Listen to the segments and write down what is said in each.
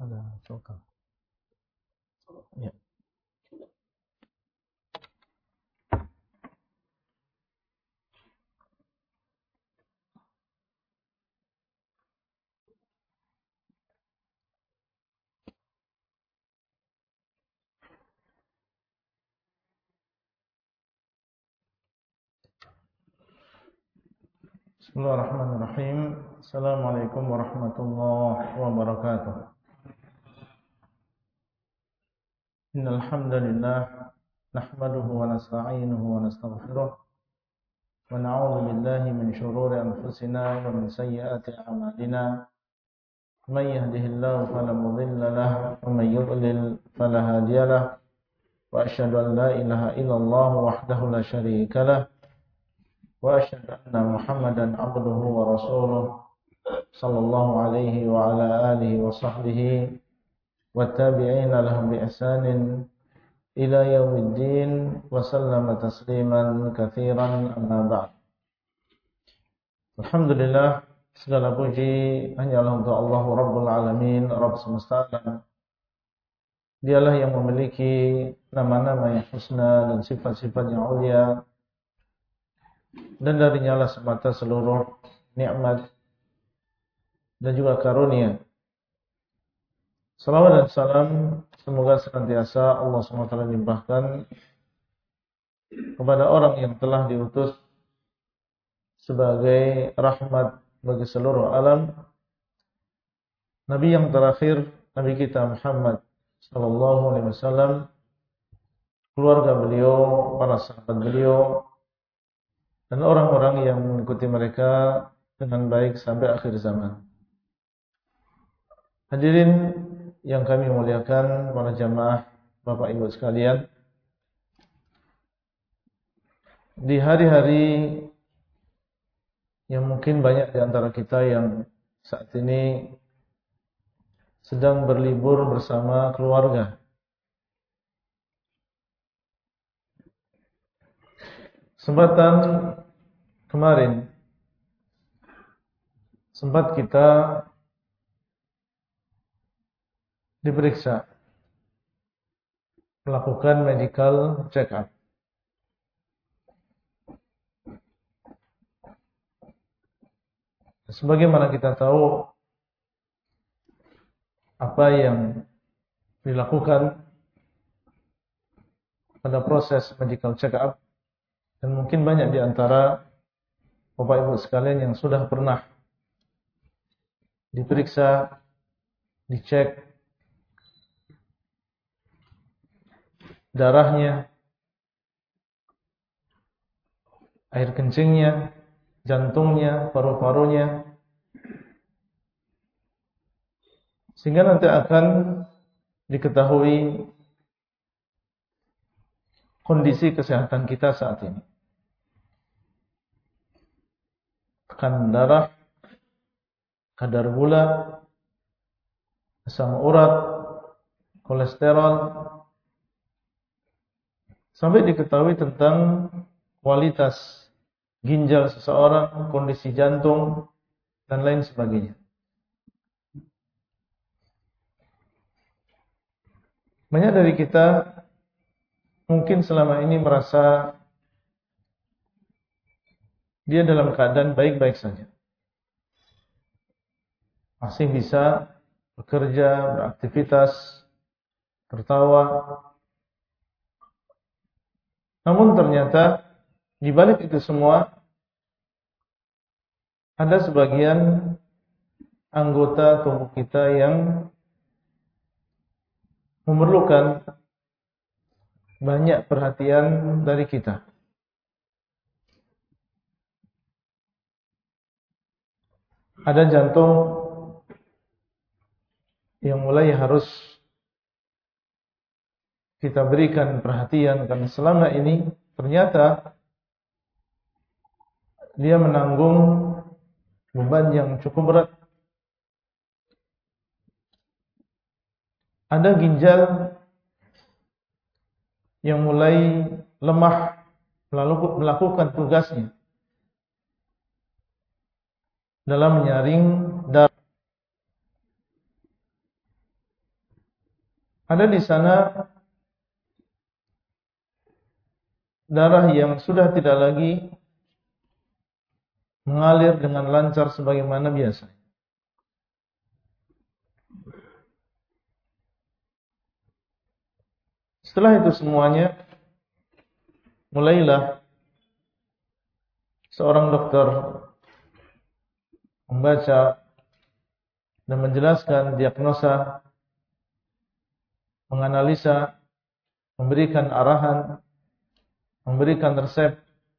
Ada suka. Ya. Bismillahirrahmanirrahim. Assalamualaikum warahmatullahi wabarakatuh. Innal hamdalillah nahmaduhu wa nasta'inuhu wa nastaghfiruh wa na'udzu billahi min shururi anfusina wa min sayyiati a'malina. Man yahdihillahu fala mudilla lahu wa man yudlil fala hadiya lahu. Wa asyhadu an la ilaha illallah wahdahu la syarika lahu wa asyhadu anna Muhammadan abduhu wa rasuluh sallallahu alaihi wa ala alihi wa sahbihi wattabi'ina lahum bi ihsanin ila yaumiddin wa sallama tasliman katsiran amma ba'd. Alhamdulillah, segala puji hanyalah untuk Allah Rabbul Alamin, Rabb semesta alam. Dialah yang memiliki nama-nama yang husna dan sifat-sifat yang ulia, dan darinya lah semata seluruh nikmat dan juga karunia. Salawat dan salam semoga senantiasa Allah SWT limpahkan kepada orang yang telah diutus sebagai rahmat bagi seluruh alam, Nabi yang terakhir, Nabi kita Muhammad sallallahu alaihi wasallam, keluarga beliau, para sahabat beliau, dan orang-orang yang mengikuti mereka dengan baik sampai akhir zaman. Hadirin yang kami muliakan, para jamaah, Bapak Ibu sekalian, di hari-hari yang mungkin banyak di antara kita yang saat ini sedang berlibur bersama keluarga, kesempatan kemarin sempat kita diperiksa, melakukan medical check up. Sebagaimana kita tahu apa yang dilakukan pada proses medical check up, dan mungkin banyak di antara Bapak Ibu sekalian yang sudah pernah diperiksa, dicek darahnya, air kencingnya, jantungnya, paru-parunya, sehingga nanti akan diketahui kondisi kesehatan kita saat ini. Tekanan darah, kadar gula, asam urat, kolesterol, sampai diketahui tentang kualitas ginjal seseorang, kondisi jantung, dan lain sebagainya. Banyak dari kita mungkin selama ini merasa dia dalam keadaan baik-baik saja, masih bisa bekerja, beraktivitas, tertawa. Namun ternyata di balik itu semua ada sebagian anggota tubuh kita yang memerlukan banyak perhatian dari kita. Ada jantung yang mulai harus kita berikan perhatian, karena selama ini ternyata dia menanggung beban yang cukup berat. Ada ginjal yang mulai lemah melakukan tugasnya dalam menyaring darah. Ada di sana darah yang sudah tidak lagi mengalir dengan lancar sebagaimana biasa. Setelah itu semuanya, mulailah seorang dokter membaca dan menjelaskan diagnosa, menganalisa, memberikan arahan, memberikan resep.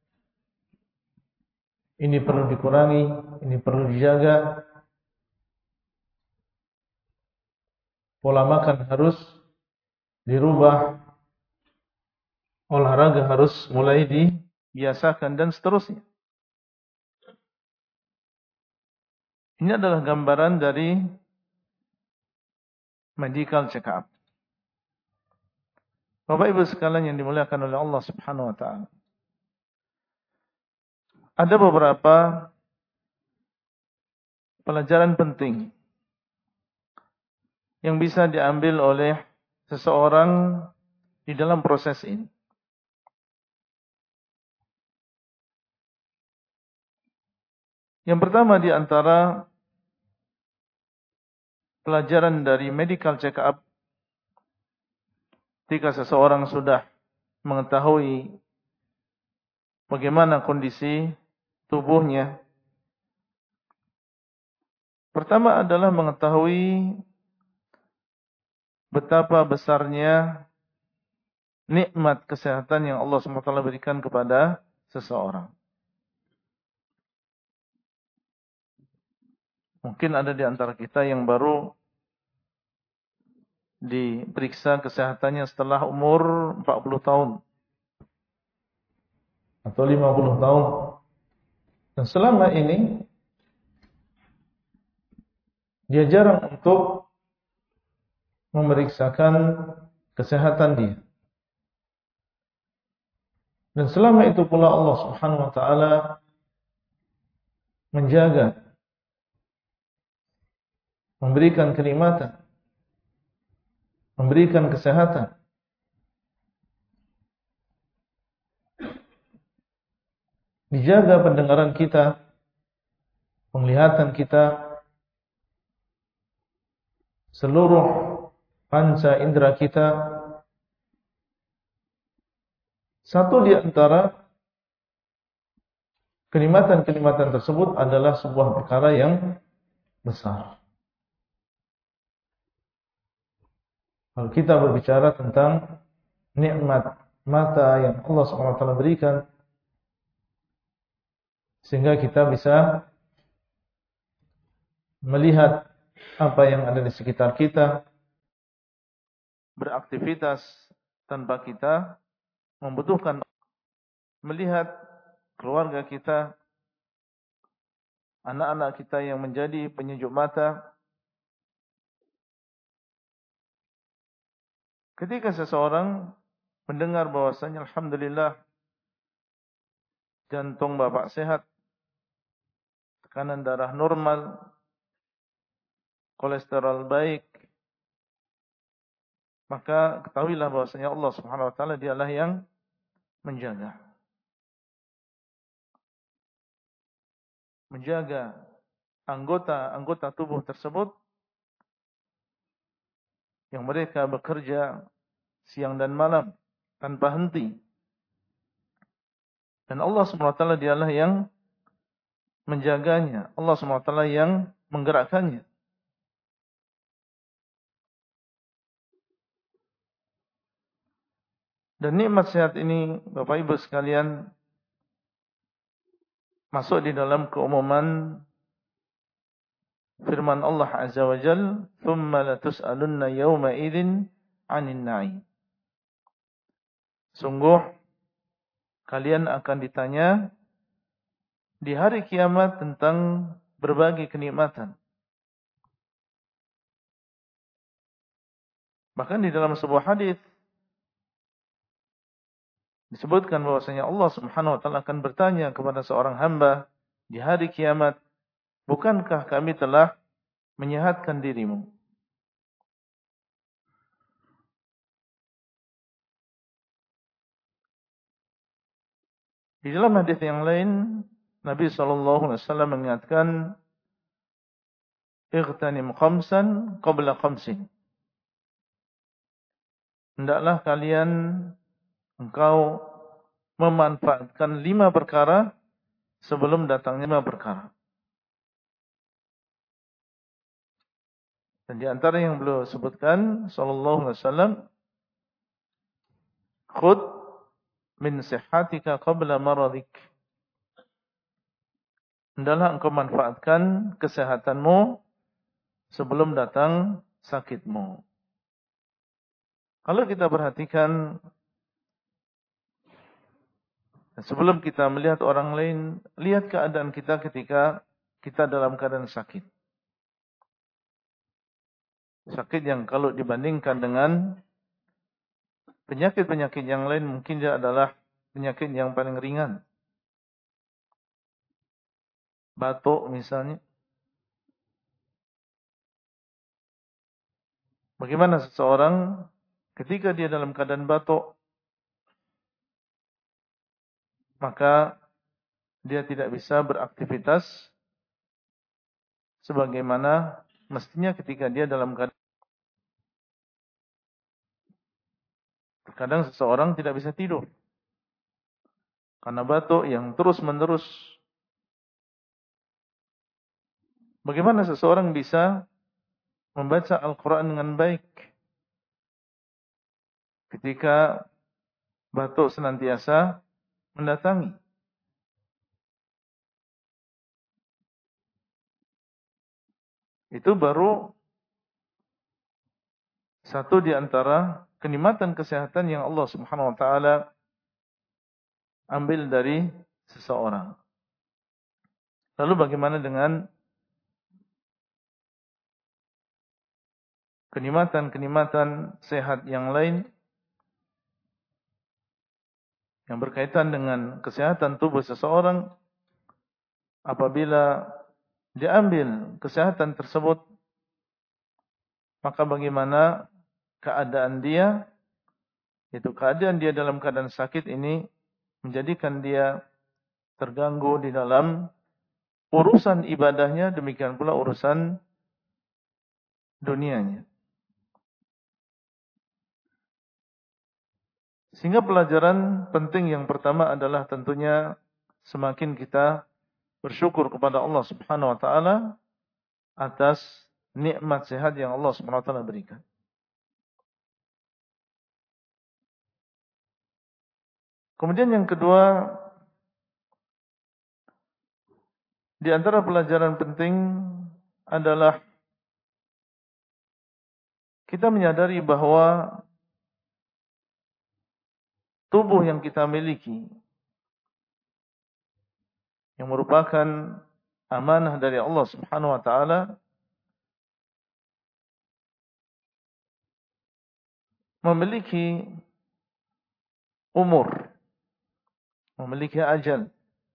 Ini perlu dikurangi, ini perlu dijaga. Pola makan harus dirubah, olahraga harus mulai dibiasakan dan seterusnya. Ini adalah gambaran dari medical check-up. Bapak Ibu sekalian yang dimuliakan oleh Allah Subhanahu wa taala. Ada beberapa pelajaran penting yang bisa diambil oleh seseorang di dalam proses ini. Yang pertama di antara pelajaran dari medical check-up, ketika seseorang sudah mengetahui bagaimana kondisi tubuhnya, pertama adalah mengetahui betapa besarnya nikmat kesehatan yang Allah SWT berikan kepada seseorang. Mungkin ada di antara kita yang baru diperiksa kesehatannya setelah umur 40 tahun atau 50 tahun. Dan selama ini dia jarang untuk memeriksakan kesehatan dia. Dan selama itu pula Allah Subhanahu wa taala menjaga, memberikan kenikmatan, memberikan kesehatan. Dijaga pendengaran kita, penglihatan kita, seluruh panca indera kita. Satu di antara kenikmatan-kenikmatan tersebut adalah sebuah perkara yang besar. Kalau kita berbicara tentang nikmat mata yang Allah SWT berikan, sehingga kita bisa melihat apa yang ada di sekitar kita, beraktivitas tanpa kita membutuhkan, melihat keluarga kita, anak-anak kita yang menjadi penyejuk mata. Ketika seseorang mendengar bahwasanya alhamdulillah jantung bapak sehat, tekanan darah normal, kolesterol baik, maka ketahuilah bahwasanya Allah Subhanahu wa taala dialah yang menjaga anggota-anggota tubuh tersebut yang mereka bekerja siang dan malam tanpa henti. Dan Allah Subhanahu wa taala dialah yang menjaganya, Allah Subhanahu wa taala yang menggerakkannya. Dan nikmat sehat ini, Bapak Ibu sekalian, masuk di dalam keumuman firman Allah Azza wa Jalla, "Tsumma latus'alunna yawma idzin 'anil na'im." Sungguh kalian akan ditanya di hari kiamat tentang berbagai kenikmatan. Bahkan di dalam sebuah hadis disebutkan bahwasanya Allah Subhanahu wa taala akan bertanya kepada seorang hamba di hari kiamat, "Bukankah kami telah menyehatkan dirimu?" Di dalam hadis yang lain, Nabi SAW mengingatkan, "Ightanim khamsan qabla khamsin." Hendaklah kalian engkau memanfaatkan 5 perkara sebelum datangnya 5 perkara. Dan di antara yang beliau sebutkan sallallahu alaihi wasallam, "Khudh min sihhatika qabla maradik." Hendaklah engkau manfaatkan kesehatanmu sebelum datang sakitmu. Kalau kita perhatikan, sebelum kita melihat orang lain, lihat keadaan kita ketika kita dalam keadaan sakit. Sakit yang kalau dibandingkan dengan penyakit-penyakit yang lain mungkin dia adalah penyakit yang paling ringan. Batuk misalnya. Bagaimana seseorang ketika dia dalam keadaan batuk, maka dia tidak bisa beraktivitas sebagaimana mestinya ketika dia dalam keadaan. Terkadang seseorang tidak bisa tidur karena batuk yang terus-menerus. Bagaimana seseorang bisa membaca Al-Quran dengan baik ketika batuk senantiasa mendatangi? Itu baru satu di antara kenikmatan kesehatan yang Allah Subhanahu wa taala ambil dari seseorang. Lalu bagaimana dengan kenikmatan-kenikmatan sehat yang lain yang berkaitan dengan kesehatan tubuh seseorang? Apabila diambil kesehatan tersebut, maka bagaimana keadaan dia, yaitu keadaan dia dalam keadaan sakit ini menjadikan dia terganggu di dalam urusan ibadahnya, demikian pula urusan dunianya. Sehingga pelajaran penting yang pertama adalah tentunya semakin kita bersyukur kepada Allah Subhanahu wa taala atas nikmat sehat yang Allah Subhanahu wa taala berikan. Kemudian yang kedua, di antara pelajaran penting adalah kita menyadari bahwa tubuh yang kita miliki, yang merupakan amanah dari Allah Subhanahu wa taala, memiliki umur, memiliki ajal.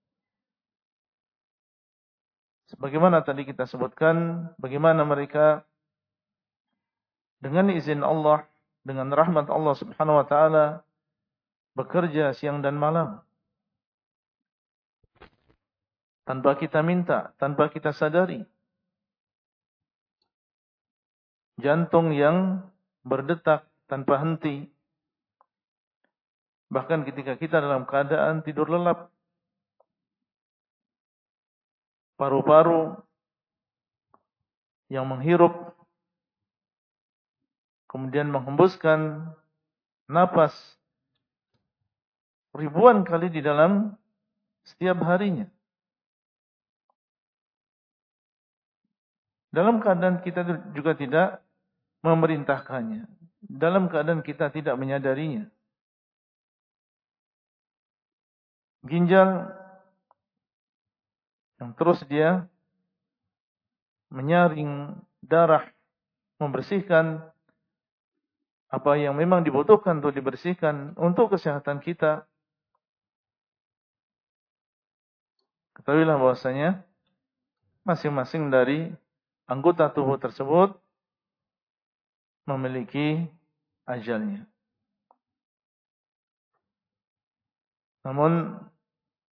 Sebagaimana tadi kita sebutkan, bagaimana mereka dengan izin Allah, dengan rahmat Allah Subhanahu wa taala bekerja siang dan malam tanpa kita minta, tanpa kita sadari. Jantung yang berdetak tanpa henti. Bahkan ketika kita dalam keadaan tidur lelap, paru-paru yang menghirup kemudian menghembuskan napas ribuan kali di dalam setiap harinya. Dalam keadaan kita juga tidak memerintahkannya. Dalam keadaan kita tidak menyadarinya. Ginjal yang terus dia menyaring darah, membersihkan apa yang memang dibutuhkan untuk dibersihkan untuk kesehatan kita. Ketahuilah bahwasanya masing-masing dari anggota tubuh tersebut memiliki ajalnya. Namun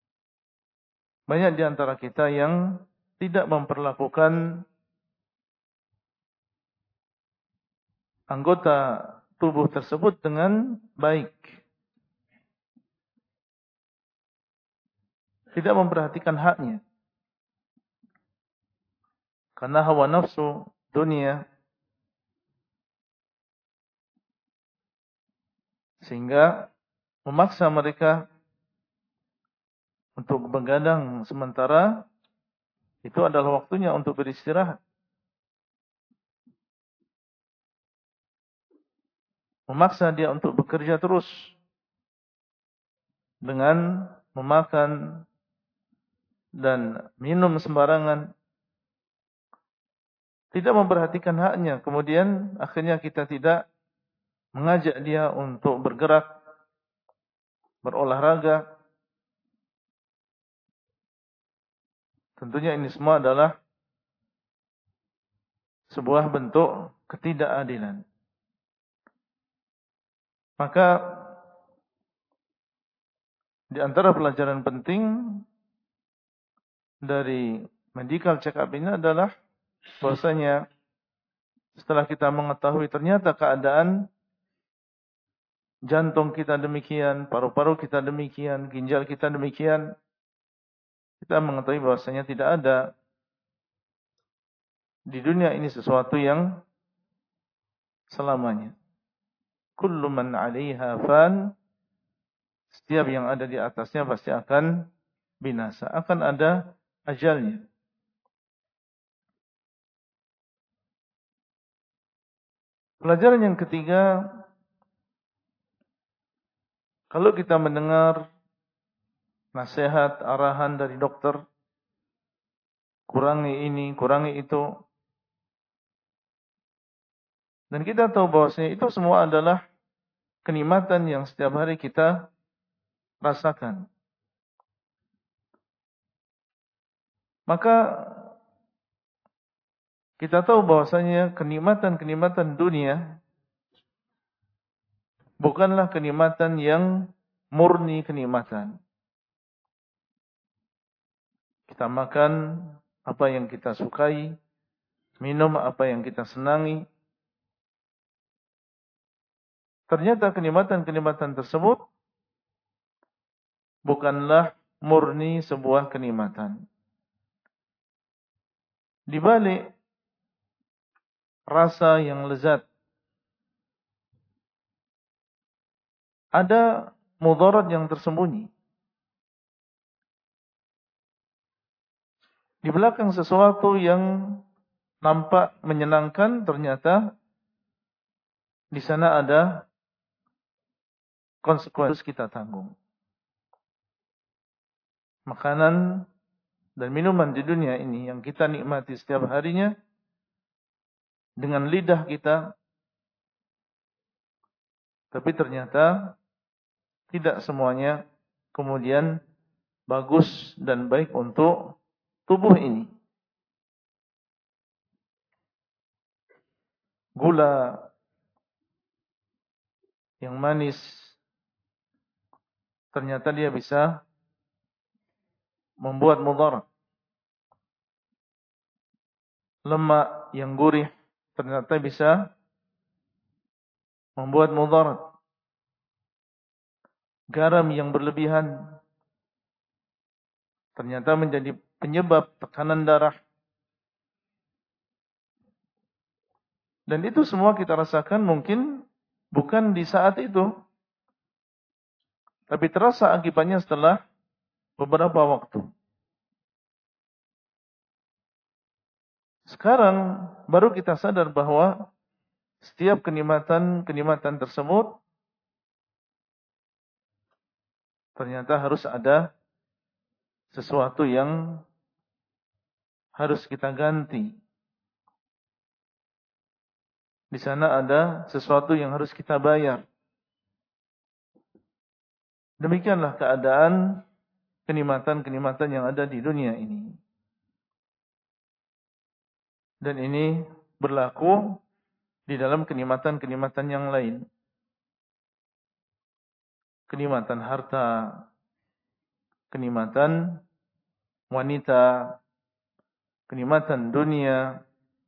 banyak di antara kita yang tidak memperlakukan anggota tubuh tersebut dengan baik. Tidak memperhatikan haknya. Karena hawa nafsu dunia, sehingga memaksa mereka untuk begadang sementara itu adalah waktunya untuk beristirahat. Memaksa dia untuk bekerja terus dengan memakan dan minum sembarangan, tidak memperhatikan haknya. Kemudian akhirnya kita tidak mengajak dia untuk bergerak, berolahraga. Tentunya ini semua adalah sebuah bentuk ketidakadilan. Maka di antara pelajaran penting dari medical check-up ini adalah bahwasanya setelah kita mengetahui ternyata keadaan jantung kita demikian, paru-paru kita demikian, ginjal kita demikian, kita mengetahui bahwasanya tidak ada di dunia ini sesuatu yang selamanya. Kullu man 'alaiha fan, setiap yang ada di atasnya pasti akan binasa, akan ada ajalnya. Pelajaran yang ketiga, kalau kita mendengar nasihat, arahan dari dokter, kurangi ini, kurangi itu, dan kita tahu bahwasanya itu semua adalah kenikmatan yang setiap hari kita rasakan. Maka kita tahu bahwasanya kenikmatan-kenikmatan dunia bukanlah kenikmatan yang murni kenikmatan. Kita makan apa yang kita sukai, minum apa yang kita senangi. Ternyata kenikmatan-kenikmatan tersebut bukanlah murni sebuah kenikmatan. Di balik rasa yang lezat ada mudarat yang tersembunyi. Di belakang sesuatu yang nampak menyenangkan, ternyata di sana ada konsekuensi kita tanggung. Makanan dan minuman di dunia ini yang kita nikmati setiap harinya dengan lidah kita, tapi ternyata tidak semuanya kemudian bagus dan baik untuk tubuh ini. Gula yang manis ternyata dia bisa membuat mudarat. Lemak yang gurih ternyata bisa membuat mudarat. Garam yang berlebihan ternyata menjadi penyebab tekanan darah. Dan itu semua kita rasakan mungkin bukan di saat itu, tapi terasa akibatnya setelah beberapa waktu. Sekarang baru kita sadar bahwa setiap kenikmatan tersebut ternyata harus ada sesuatu yang harus kita ganti. Di sana ada sesuatu yang harus kita bayar. Demikianlah keadaan kenikmatan-kenikmatan yang ada di dunia ini. Dan ini berlaku di dalam kenikmatan-kenikmatan yang lain. Kenikmatan harta, kenikmatan wanita, kenikmatan dunia,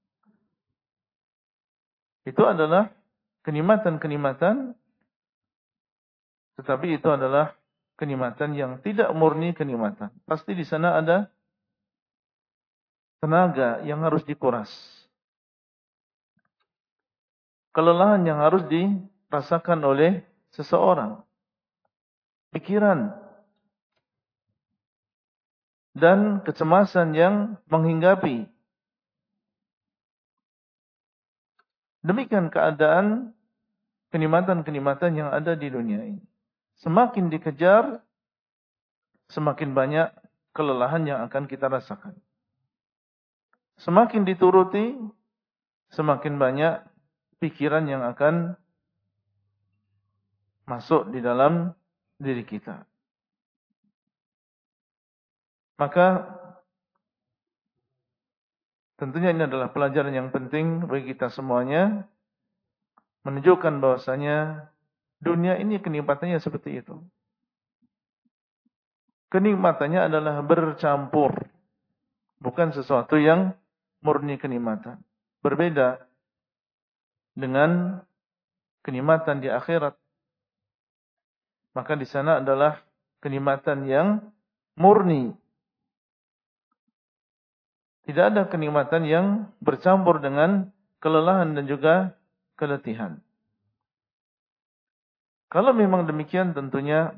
itu adalah kenikmatan-kenikmatan, tetapi itu adalah kenikmatan yang tidak murni kenikmatan. Pasti di sana ada tenaga yang harus dikuras, kelelahan yang harus dirasakan oleh seseorang, pikiran dan kecemasan yang menghinggapi. Demikian keadaan kenikmatan-kenikmatan yang ada di dunia ini. Semakin dikejar, semakin banyak kelelahan yang akan kita rasakan. Semakin dituruti, semakin banyak pikiran yang akan masuk di dalam diri kita. Maka tentunya ini adalah pelajaran yang penting bagi kita semuanya, menunjukkan bahwasanya dunia ini kenikmatannya seperti itu. Kenikmatannya adalah bercampur, bukan sesuatu yang murni kenikmatan. Berbeda dengan kenikmatan di akhirat. Maka di sana adalah kenikmatan yang murni. Tidak ada kenikmatan yang bercampur dengan kelelahan dan juga keletihan. Kalau memang demikian, tentunya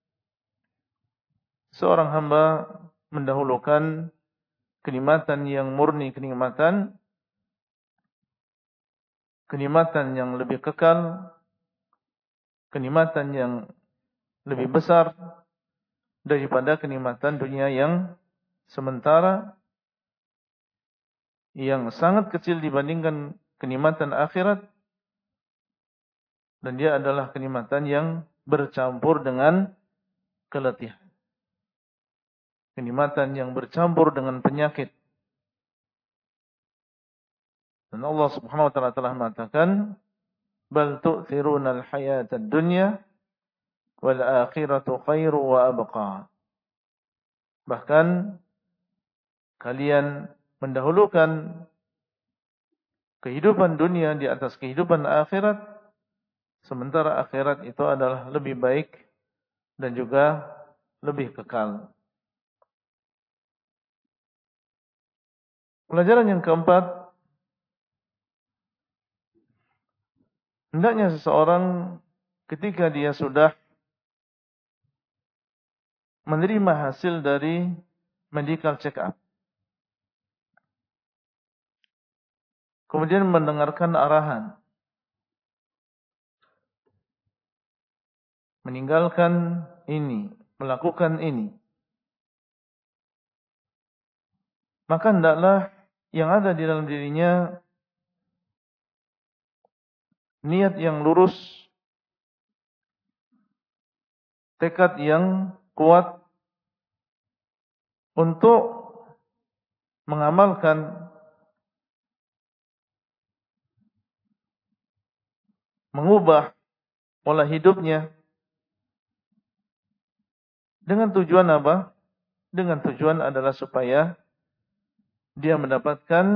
seorang hamba mendahulukan kenikmatan yang murni kenikmatan, kenikmatan yang lebih kekal, kenikmatan yang lebih besar daripada kenikmatan dunia yang sementara, yang sangat kecil dibandingkan kenikmatan akhirat, dan dia adalah kenikmatan yang bercampur dengan keletihan. Kenikmatan yang bercampur dengan penyakit. Dan Allah Subhanahu wa taala telah mengatakan, "Bal tu'thiruna al-hayata ad-dunya wal akhiratu khairu wa abqa." Bahkan kalian mendahulukan kehidupan dunia di atas kehidupan akhirat, sementara akhirat itu adalah lebih baik dan juga lebih kekal. Pelajaran yang keempat, hendaknya seseorang ketika dia sudah menerima hasil dari medical check up, kemudian mendengarkan arahan, meninggalkan ini, melakukan ini, maka hendaklah yang ada di dalam dirinya niat yang lurus, tekad yang kuat untuk mengamalkan, mengubah pola hidupnya. Dengan tujuan apa? Dengan tujuan adalah supaya dia mendapatkan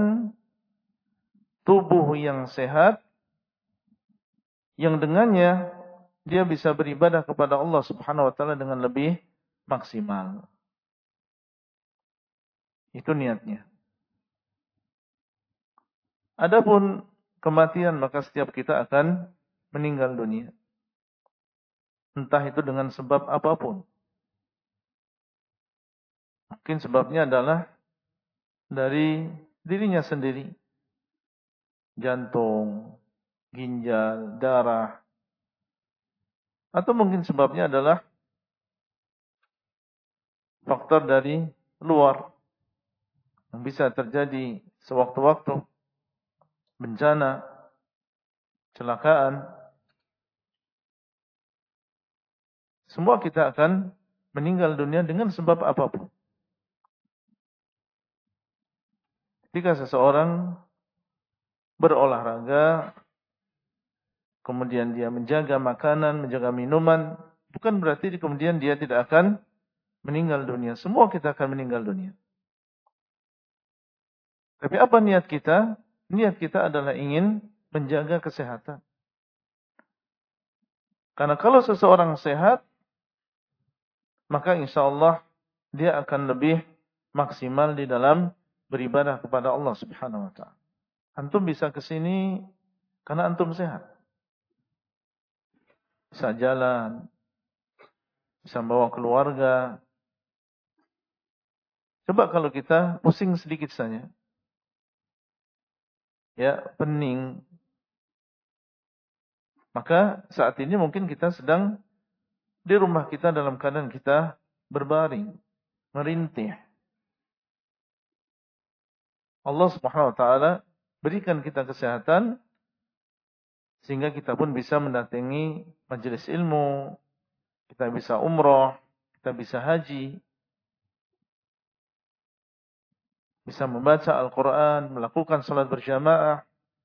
tubuh yang sehat, yang dengannya dia bisa beribadah kepada Allah Subhanahu wa taala dengan lebih maksimal. Itu niatnya. Adapun kematian, maka setiap kita akan meninggal dunia. Entah itu dengan sebab apapun. Mungkin sebabnya adalah dari dirinya sendiri. Jantung, ginjal, darah. Atau mungkin sebabnya adalah faktor dari luar yang bisa terjadi sewaktu-waktu, bencana, kecelakaan. Semua kita akan meninggal dunia dengan sebab apapun. Ketika seseorang berolahraga, kemudian dia menjaga makanan, menjaga minuman, bukan berarti kemudian dia tidak akan meninggal dunia. Semua kita akan meninggal dunia. Tapi apa niat kita? Niat kita adalah ingin menjaga kesehatan. Karena kalau seseorang sehat, maka insya Allah dia akan lebih maksimal di dalam beribadah kepada Allah Subhanahu wa taala. Antum bisa ke sini karena antum sehat. Bisa jalan, bisa bawa keluarga. Coba kalau kita pusing sedikit saja. Ya, pening. Maka saat ini mungkin kita sedang di rumah kita dalam keadaan kita berbaring, merintih. Allah Subhanahu wa taala berikan kita kesehatan sehingga kita pun bisa mendatangi majelis ilmu, kita bisa umroh, kita bisa haji, bisa membaca Al-Quran, melakukan salat berjamaah.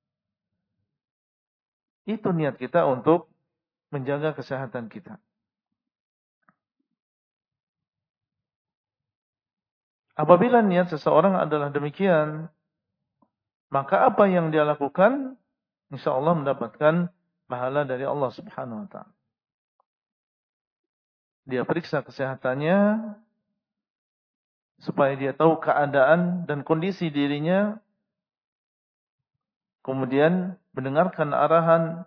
Itu niat kita untuk menjaga kesehatan kita. Apabila niat seseorang adalah demikian, maka apa yang dia lakukan, insya Allah mendapatkan pahala dari Allah Subhanahu wa taala. Dia periksa kesehatannya supaya dia tahu keadaan dan kondisi dirinya, kemudian mendengarkan arahan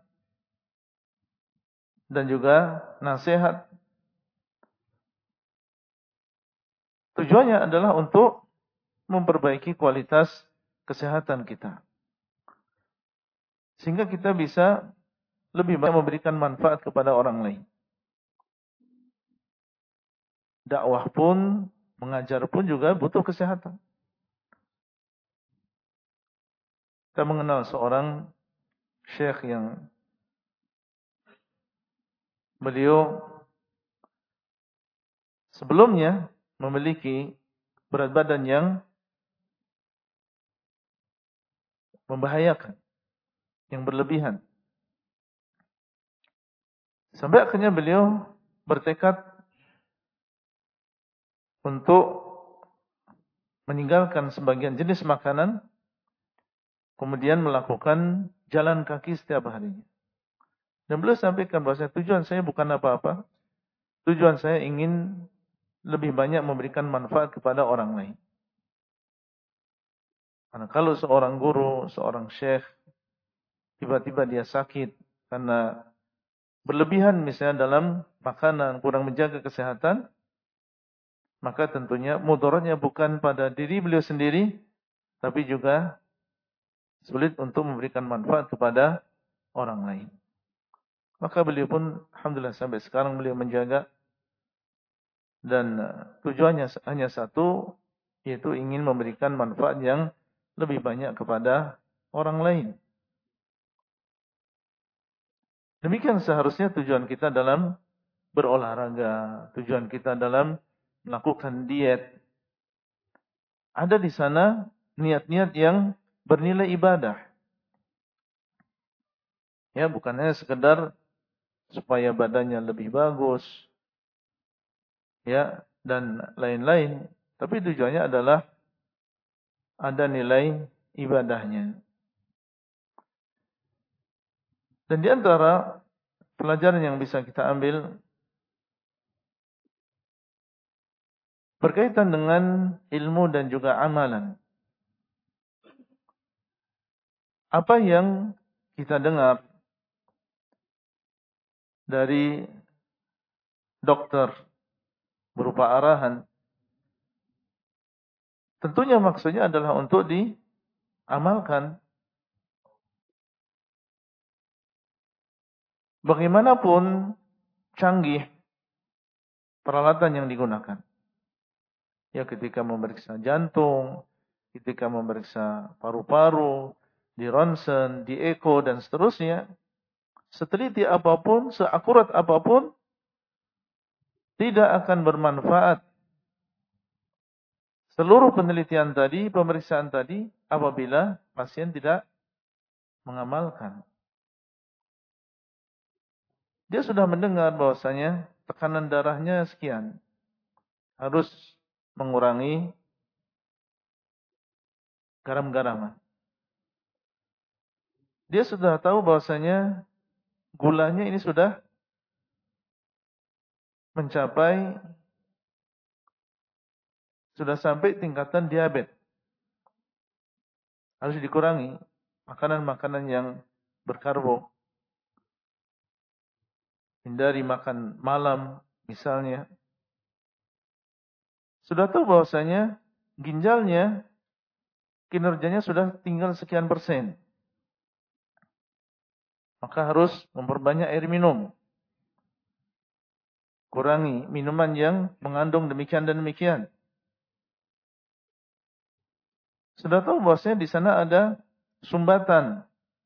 dan juga nasihat. Tujuannya adalah untuk memperbaiki kualitas kesehatan kita. Sehingga kita bisa lebih banyak memberikan manfaat kepada orang lain. Dakwah pun, mengajar pun juga butuh kesehatan. Kita mengenal seorang syekh yang beliau sebelumnya memiliki berat badan yang membahayakan, yang berlebihan. Sampai akhirnya beliau bertekad untuk meninggalkan sebagian jenis makanan, kemudian melakukan jalan kaki setiap harinya. Dan beliau sampaikan bahwa tujuan saya bukan apa-apa. Tujuan saya ingin lebih banyak memberikan manfaat kepada orang lain. Karena kalau seorang guru, seorang syekh, tiba-tiba dia sakit karena berlebihan misalnya dalam makanan, kurang menjaga kesehatan, maka tentunya mudaratnya bukan pada diri beliau sendiri, tapi juga sulit untuk memberikan manfaat kepada orang lain. Maka beliau pun alhamdulillah sampai sekarang beliau menjaga, dan tujuannya hanya satu, yaitu ingin memberikan manfaat yang lebih banyak kepada orang lain. Demikian seharusnya tujuan kita dalam berolahraga, tujuan kita dalam melakukan diet. Ada di sana niat-niat yang bernilai ibadah. Ya, bukan hanya sekedar supaya badannya lebih bagus, ya, dan lain-lain. Tapi tujuannya adalah ada nilai ibadahnya. Dan di antara pelajaran yang bisa kita ambil berkaitan dengan ilmu dan juga amalan. Apa yang kita dengar dari dokter berupa arahan, tentunya maksudnya adalah untuk diamalkan. Bagaimanapun canggih peralatan yang digunakan. Ya, ketika memeriksa jantung, ketika memeriksa paru-paru, di ronsen, di eko, dan seterusnya, seteliti apapun, seakurat apapun, tidak akan bermanfaat. Seluruh penelitian tadi, pemeriksaan tadi, apabila pasien tidak mengamalkan. Dia sudah mendengar bahwasanya tekanan darahnya sekian, harus mengurangi garam-garaman. Dia sudah tahu bahwasanya gulanya ini sudah sampai tingkatan diabetes. Harus dikurangi makanan-makanan yang berkarbo. Hindari makan malam misalnya. Sudah tahu bahwasanya ginjalnya, kinerjanya sudah tinggal sekian persen. Maka harus memperbanyak air minum. Kurangi minuman yang mengandung demikian dan demikian. Sudah tahu bahwasanya di sana ada sumbatan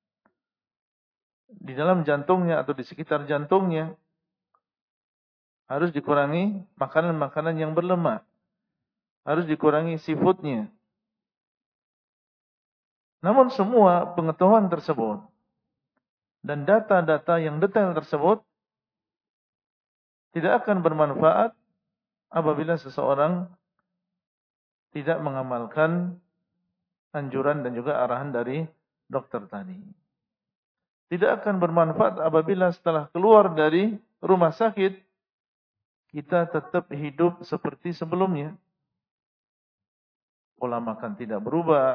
di dalam jantungnya atau di sekitar jantungnya. Harus dikurangi makanan-makanan yang berlemak. Harus dikurangi seafoodnya. Namun semua pengetahuan tersebut dan data-data yang detail tersebut tidak akan bermanfaat apabila seseorang tidak mengamalkan anjuran dan juga arahan dari dokter tadi. Tidak akan bermanfaat apabila setelah keluar dari rumah sakit kita tetap hidup seperti sebelumnya. Pola makan tidak berubah.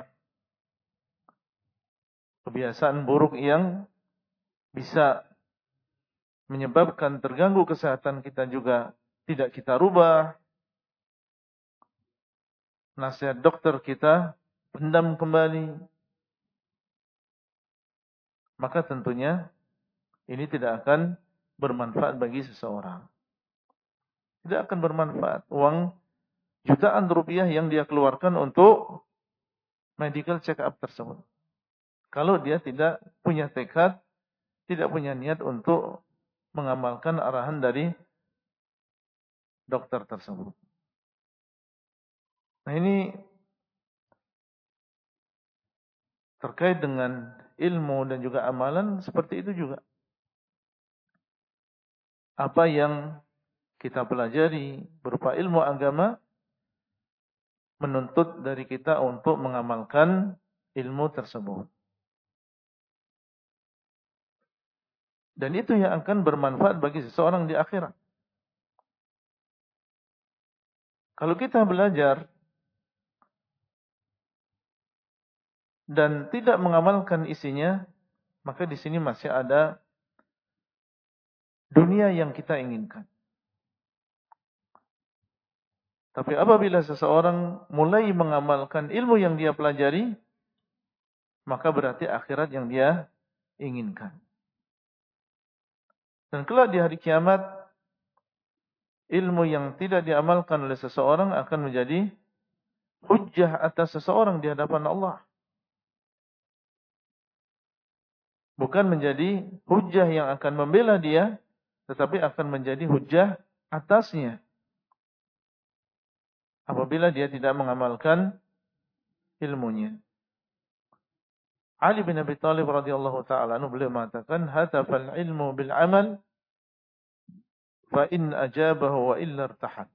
Kebiasaan buruk yang bisa menyebabkan terganggu kesehatan kita juga tidak kita rubah. Nasihat dokter kita pendam kembali. Maka tentunya ini tidak akan bermanfaat bagi seseorang. Tidak akan bermanfaat. Uang jutaan rupiah yang dia keluarkan untuk medical check up tersebut. Kalau dia tidak punya tekad, tidak punya niat untuk mengamalkan arahan dari dokter tersebut. Nah ini terkait dengan ilmu dan juga amalan seperti itu juga. Apa yang kita pelajari berupa ilmu agama menuntut dari kita untuk mengamalkan ilmu tersebut. Dan itu yang akan bermanfaat bagi seseorang di akhirat. Kalau kita belajar dan tidak mengamalkan isinya, maka di sini masih ada dunia yang kita inginkan. Tapi apabila seseorang mulai mengamalkan ilmu yang dia pelajari, maka berarti akhirat yang dia inginkan. Dan kelak di hari kiamat, ilmu yang tidak diamalkan oleh seseorang akan menjadi hujjah atas seseorang di hadapan Allah. Bukan menjadi hujjah yang akan membela dia, tetapi akan menjadi hujjah atasnya. Apabila dia tidak mengamalkan ilmunya. Ali bin Abi Thalib radhiyallahu ta'ala anhu beliau mengatakan, hatafal ilmu bil amal, fa in ajabahu wa illa irtahal.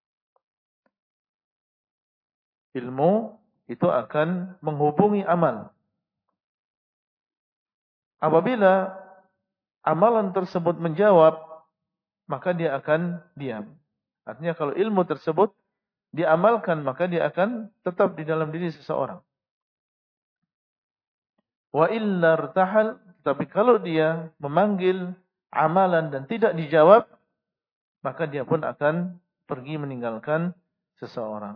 Ilmu itu akan menghubungi amal. Apabila amalan tersebut menjawab, maka dia akan diam. Artinya kalau ilmu tersebut diamalkan, maka dia akan tetap di dalam diri seseorang. Wa illa irtahal, tapi kalau dia memanggil amalan dan tidak dijawab, maka dia pun akan pergi meninggalkan seseorang.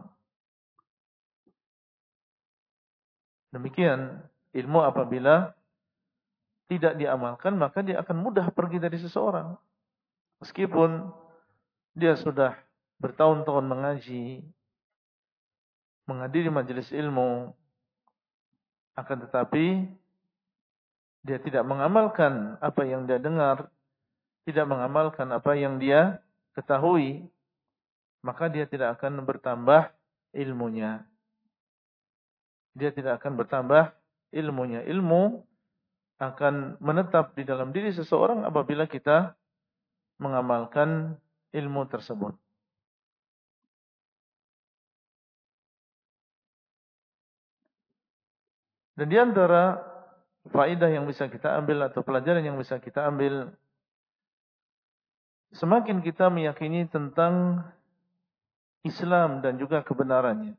Demikian ilmu apabila tidak diamalkan, maka dia akan mudah pergi dari seseorang. Meskipun dia sudah bertahun-tahun mengaji, menghadiri majelis ilmu, akan tetapi dia tidak mengamalkan apa yang dia dengar, tidak mengamalkan apa yang dia ketahui, maka dia tidak akan bertambah ilmunya. Dia tidak akan bertambah ilmunya. Ilmu akan menetap di dalam diri seseorang apabila kita mengamalkan ilmu tersebut. Dan di antara faedah yang bisa kita ambil atau pelajaran yang bisa kita ambil, semakin kita meyakini tentang Islam dan juga kebenarannya,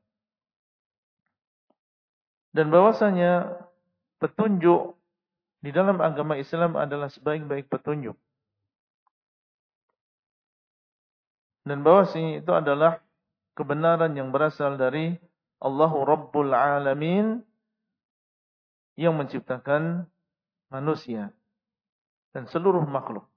dan bahwasanya petunjuk di dalam agama Islam adalah sebaik-baik petunjuk, dan bahwasanya itu adalah kebenaran yang berasal dari Allahu Rabbul Alamin yang menciptakan manusia dan seluruh makhluk.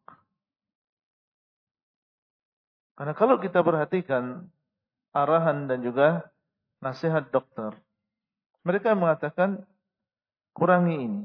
Karena kalau kita perhatikan arahan dan juga nasihat dokter, mereka mengatakan kurangi ini.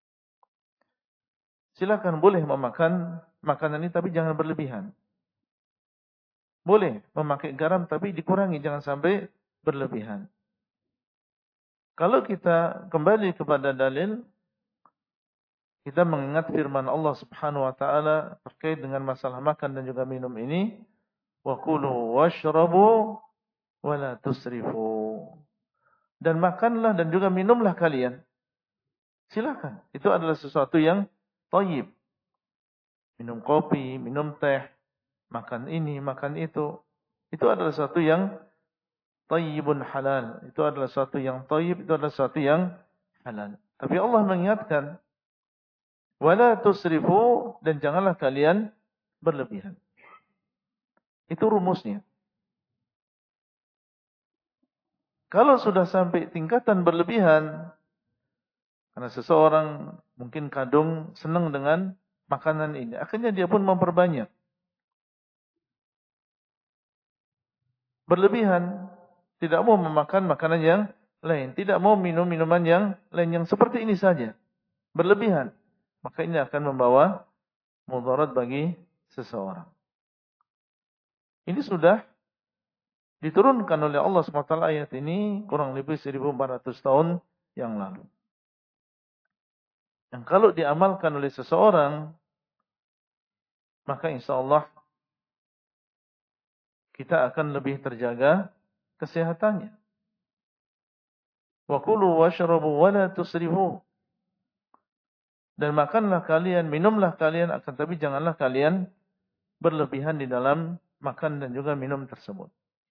Silakan boleh memakan makanan ini tapi jangan berlebihan. Boleh memakai garam tapi dikurangi, jangan sampai berlebihan. Kalau kita kembali kepada dalil, kita mengingat firman Allah Subhanahu wa taala terkait dengan masalah makan dan juga minum ini, wa kulu washrabu wa la tusrifu. Dan makanlah dan juga minumlah kalian. Silakan. Itu adalah sesuatu yang thayyib. Minum kopi, minum teh, makan ini, makan itu. Itu adalah sesuatu yang thayyibun halal. Itu adalah sesuatu yang thayyib, itu adalah sesuatu yang halal. Tapi Allah mengingatkan, wala tusrifu, dan janganlah kalian berlebihan. Itu rumusnya. Kalau sudah sampai tingkatan berlebihan, karena seseorang mungkin kadung senang dengan makanan ini, akhirnya dia pun memperbanyak. Berlebihan, tidak mau memakan makanan yang lain, tidak mau minum minuman yang lain, yang seperti ini saja. Berlebihan, maka ini akan membawa mudarat bagi seseorang. Ini sudah diturunkan oleh Allah SWT ayat ini kurang lebih 1400 tahun yang lalu. Yang kalau diamalkan oleh seseorang, maka insya Allah kita akan lebih terjaga kesehatannya. Wa kulu washrabu wa la tusrifu. Dan makanlah kalian, minumlah kalian, akan tapi janganlah kalian berlebihan di dalam makan dan juga minum tersebut.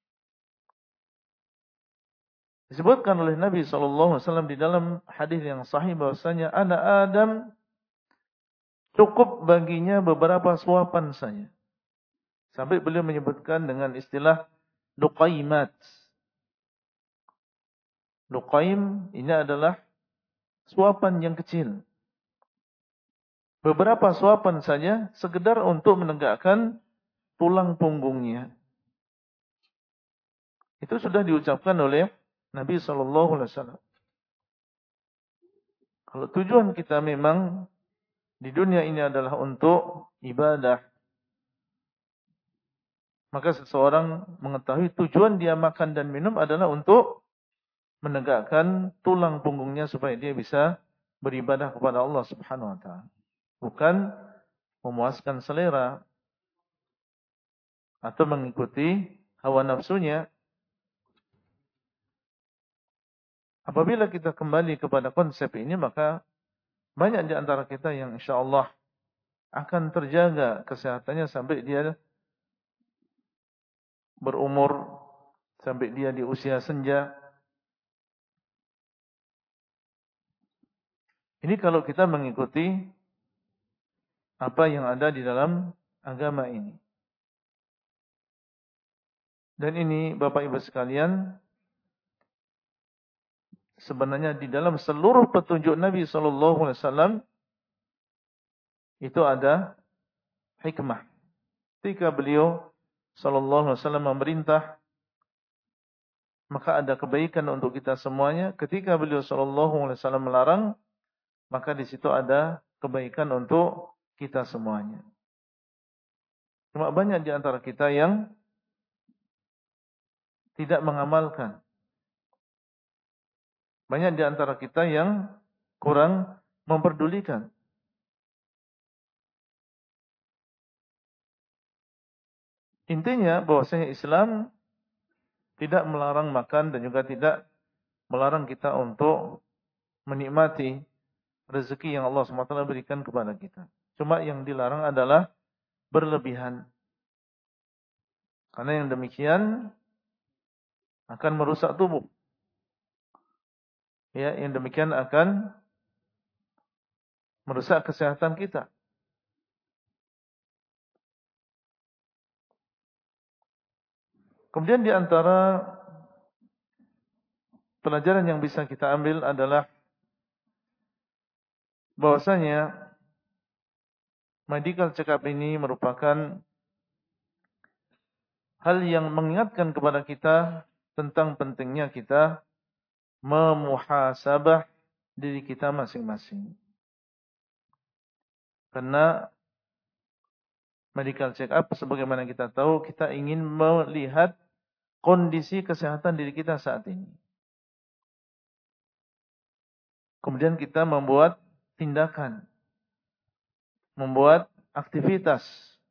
Disebutkan oleh Nabi SAW di dalam hadis yang sahih bahwasanya anak Adam cukup baginya beberapa suapan saja. Sampai beliau menyebutkan dengan istilah luqaimat. Luqaim ini adalah suapan yang kecil. Beberapa suapan saja sekedar untuk menegakkan tulang punggungnya. Itu sudah diucapkan oleh Nabi SAW. Kalau tujuan kita memang di dunia ini adalah untuk ibadah, maka seseorang mengetahui tujuan dia makan dan minum adalah untuk menegakkan tulang punggungnya supaya dia bisa beribadah kepada Allah Subhanahu wa taala. Bukan memuaskan selera atau mengikuti hawa nafsunya. Apabila kita kembali kepada konsep ini, maka banyak di antara kita yang insyaallah akan terjaga kesehatannya sampai dia berumur, sampai dia di usia senja. Ini kalau kita mengikuti apa yang ada di dalam agama ini. Dan ini Bapak Ibu sekalian, sebenarnya di dalam seluruh petunjuk Nabi SAW itu ada hikmah. Ketika beliau SAW memerintah, maka ada kebaikan untuk kita semuanya. Ketika beliau SAW melarang, maka di situ ada kebaikan untuk kita semuanya. Cuma banyak di antara kita yang tidak mengamalkan. Banyak di antara kita yang kurang memperdulikan. Intinya bahwasanya Islam tidak melarang makan dan juga tidak melarang kita untuk menikmati rezeki yang Allah SWT berikan kepada kita. Cuma yang dilarang adalah berlebihan. Karena yang demikian akan merusak tubuh. Ya, yang demikian akan merusak kesehatan kita. Kemudian di antara pelajaran yang bisa kita ambil adalah bahwasanya medical check up ini merupakan hal yang mengingatkan kepada kita tentang pentingnya kita memuhasabah diri kita masing-masing. Karena medical check up sebagaimana kita tahu, kita ingin melihat kondisi kesehatan diri kita saat ini. Kemudian kita membuat tindakan, membuat aktivitas.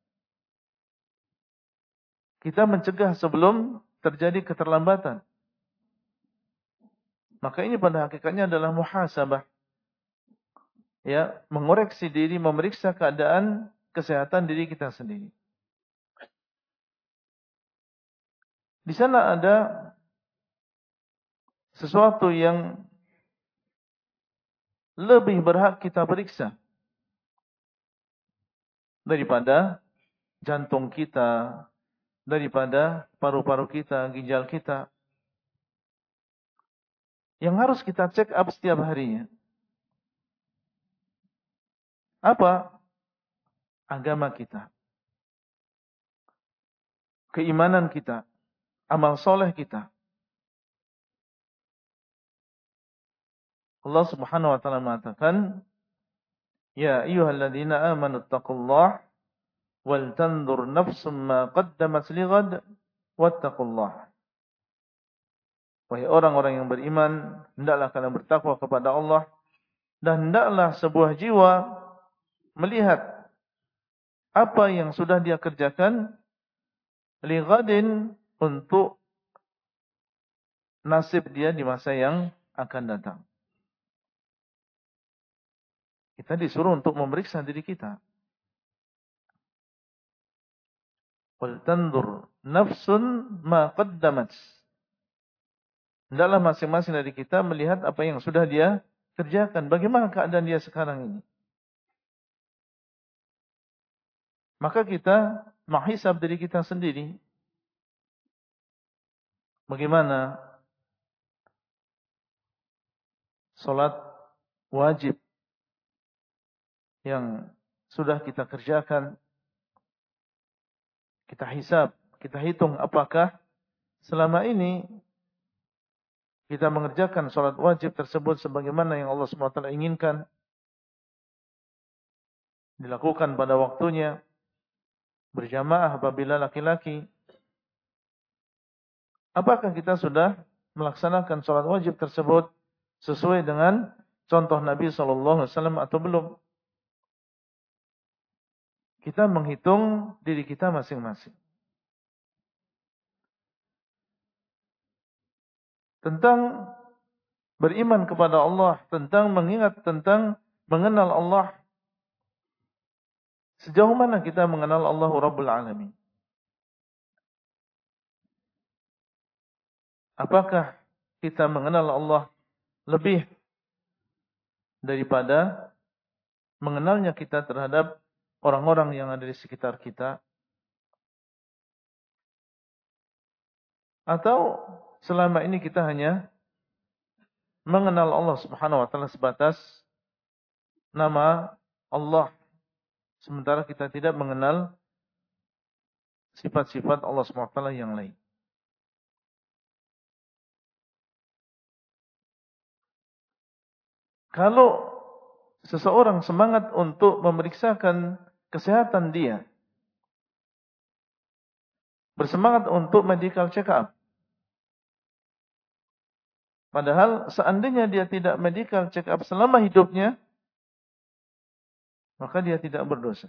Kita mencegah sebelum terjadi keterlambatan. Maka ini pada hakikatnya adalah muhasabah. Ya, mengoreksi diri, memeriksa keadaan kesehatan diri kita sendiri. Di sana ada sesuatu yang lebih berhak kita periksa daripada jantung kita, daripada paru-paru kita, ginjal kita. Yang harus kita check up setiap harinya. Apa? Agama kita. Keimanan kita. Amal soleh kita. Allah Subhanahu wa taala mengatakan, "Ya ayyuhalladzina amanu taqullaha wal tanzur nafsum ma qaddamat lighad wattaqullah." Wahai orang-orang yang beriman, hendaklah kalian bertakwa kepada Allah dan hendaklah sebuah jiwa melihat apa yang sudah dia kerjakan lighadin, untuk nasib dia di masa yang akan datang. Kita disuruh untuk memeriksa diri kita. Wal tanzur nafsun ma qaddamat. Hendaklah masing-masing dari kita melihat apa yang sudah dia kerjakan. Bagaimana keadaan dia sekarang ini. Maka kita menghisab diri kita sendiri. Bagaimana salat wajib yang sudah kita kerjakan. Kita hisab, kita hitung apakah selama ini kita mengerjakan salat wajib tersebut sebagaimana yang Allah SWT inginkan, dilakukan pada waktunya, berjamaah apabila laki-laki. Apakah kita sudah melaksanakan salat wajib tersebut sesuai dengan contoh Nabi SAW atau belum? Kita menghitung diri kita masing-masing. Tentang beriman kepada Allah, tentang mengenal Allah. Sejauh mana kita mengenal Allah Rabbul Alamin? Apakah kita mengenal Allah lebih daripada mengenalnya kita terhadap orang-orang yang ada di sekitar kita? Atau selama ini kita hanya mengenal Allah Subhanahu wa taala sebatas nama Allah, sementara kita tidak mengenal sifat-sifat Allah Subhanahu wa taala yang lain? Kalau seseorang semangat untuk memeriksakan kesehatan dia, bersemangat untuk medical check up, padahal seandainya dia tidak medical check up selama hidupnya, maka dia tidak berdosa.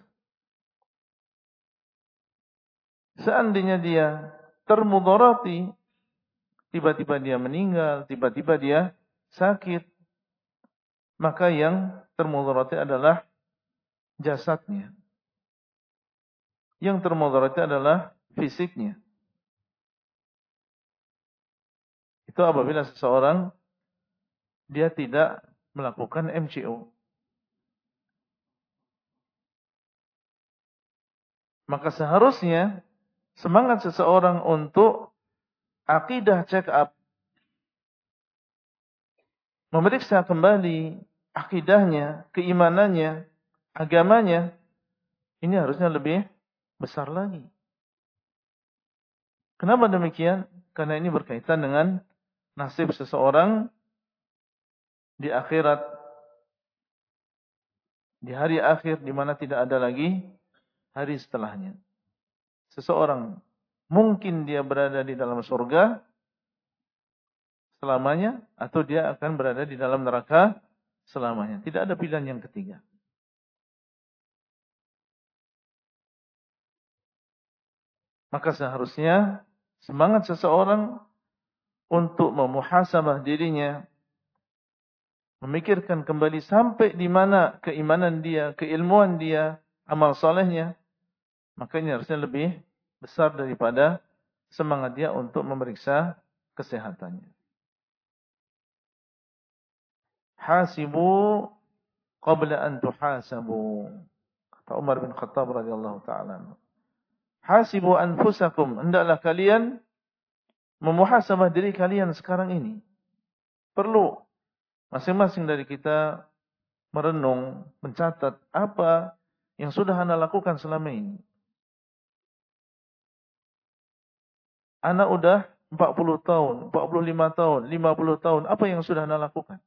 Seandainya dia termudarati, tiba-tiba dia meninggal, tiba-tiba dia sakit, maka yang termudarati adalah jasadnya. Yang termudarati adalah fisiknya. Itu apabila seseorang dia tidak melakukan MCO. Maka seharusnya semangat seseorang untuk akidah check up, memeriksa kembali akidahnya, keimanannya, agamanya, ini harusnya lebih besar lagi. Kenapa demikian? Karena ini berkaitan dengan nasib seseorang di akhirat, di hari akhir di mana tidak ada lagi hari setelahnya. Seseorang mungkin dia berada di dalam surga selamanya, atau dia akan berada di dalam neraka selamanya. Tidak ada pilihan yang ketiga. Maka seharusnya semangat seseorang untuk memuhasabah dirinya, memikirkan kembali sampai di mana keimanan dia, keilmuan dia, amal solehnya, maka ini harusnya lebih besar daripada semangat dia untuk memeriksa kesehatannya. Hasibu qabla an tuhasabu, kata Umar bin Khattab radhiyallahu taala. Hasibu anfusakum, hendaklah kalian memuhasabah diri kalian sekarang ini. Perlu masing-masing dari kita merenung, mencatat apa yang sudah Anda lakukan selama ini. Anda udah 40 tahun, 45 tahun, 50 tahun, apa yang sudah Anda lakukan?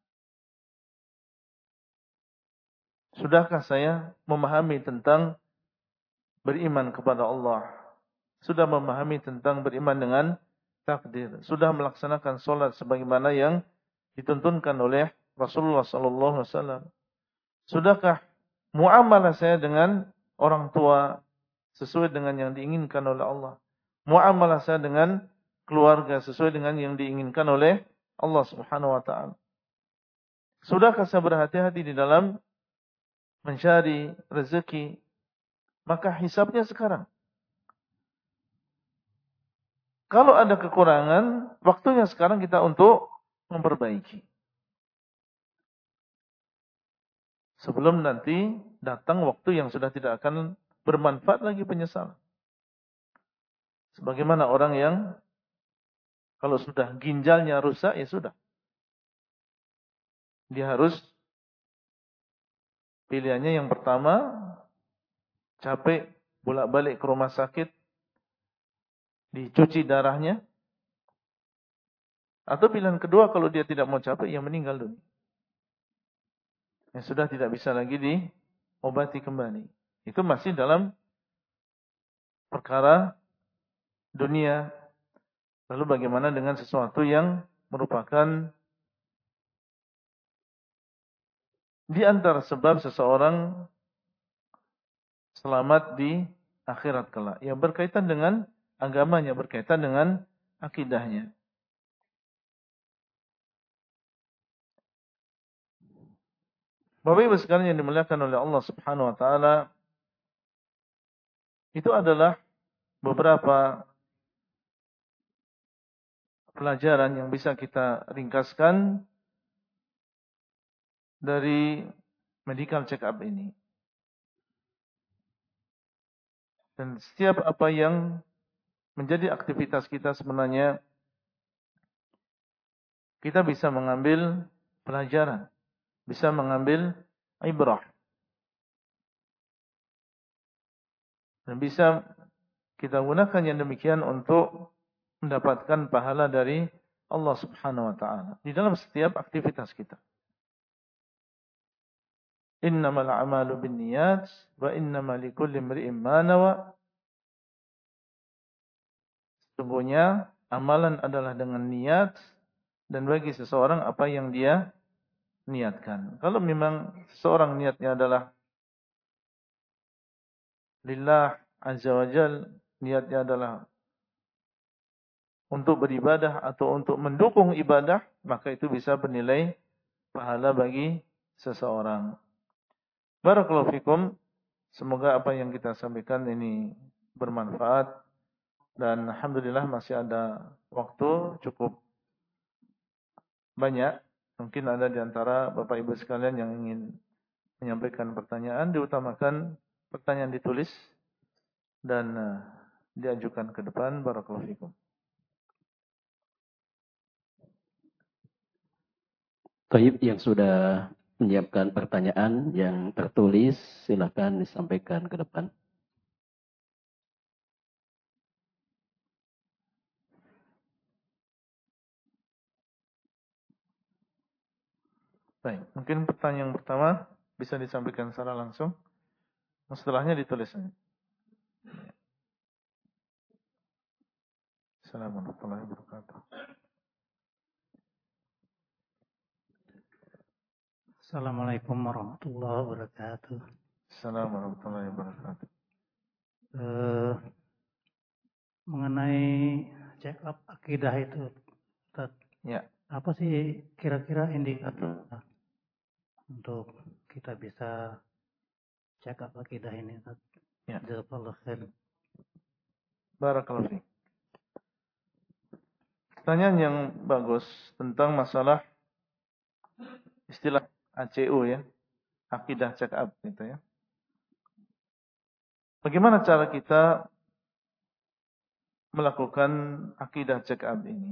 Sudahkah saya memahami tentang beriman kepada Allah? Sudah memahami tentang beriman dengan takdir? Sudah melaksanakan sholat sebagaimana yang dituntunkan oleh Rasulullah SAW? Sudahkah muamalah saya dengan orang tua sesuai dengan yang diinginkan oleh Allah? Muamalah saya dengan keluarga sesuai dengan yang diinginkan oleh Allah Subhanahu wa taala? Sudahkah saya berhati-hati di dalam mencari rezeki? Maka hisabnya sekarang. Kalau ada kekurangan, waktunya sekarang kita untuk memperbaiki. Sebelum nanti datang waktu yang sudah tidak akan bermanfaat lagi penyesalan. Sebagaimana orang yang kalau sudah ginjalnya rusak, ya sudah. Dia harus pilihannya yang pertama, capek bolak-balik ke rumah sakit, dicuci darahnya. Atau pilihan kedua, kalau dia tidak mau capek, ya meninggal dunia. Yang sudah tidak bisa lagi diobati kembali. Itu masih dalam perkara dunia. Lalu bagaimana dengan sesuatu yang merupakan di antara sebab seseorang selamat di akhirat kelak, yang berkaitan dengan agamanya, berkaitan dengan akidahnya. Bapak Ibu sekalian yang dimuliakan oleh Allah Subhanahu wa taala, itu adalah beberapa pelajaran yang bisa kita ringkaskan dari medical check up ini. Dan setiap apa yang menjadi aktivitas kita sebenarnya kita bisa mengambil pelajaran, bisa mengambil ibrah. Dan bisa kita gunakan yang demikian untuk mendapatkan pahala dari Allah Subhanahu wa taala di dalam setiap aktivitas kita. Innamal a'malu binniyat wa innamal likulli imri'in ma nawa. Sesungguhnya amalan adalah dengan niat, dan bagi seseorang apa yang dia niatkan. Kalau memang seseorang niatnya adalah lillah azza wa jal, niatnya adalah untuk beribadah atau untuk mendukung ibadah, maka itu bisa bernilai pahala bagi seseorang. Barakallahu fikum. Semoga apa yang kita sampaikan ini bermanfaat. Dan alhamdulillah masih ada waktu cukup banyak. Mungkin ada di antara Bapak Ibu sekalian yang ingin menyampaikan pertanyaan. Diutamakan pertanyaan ditulis dan diajukan ke depan. Barakallahu fikum. Taib yang sudah menyiapkan pertanyaan yang tertulis, silakan disampaikan ke depan. Baik, mungkin pertanyaan yang pertama bisa disampaikan secara langsung. Setelahnya ditulis. Assalamualaikum warahmatullahi wabarakatuh. Assalamualaikum warahmatullahi wabarakatuh. Assalamualaikum warahmatullahi wabarakatuh. Mengenai check up akidah itu, Ustaz, Ya. apa sih kira-kira indikator untuk kita bisa check up akidah ini, Ustaz? Ya. Jazakallahu khair. Barakallahu fiik. Pertanyaan yang bagus tentang masalah istilah ACU ya, akidah check up gitu ya. Bagaimana cara kita melakukan akidah check up ini?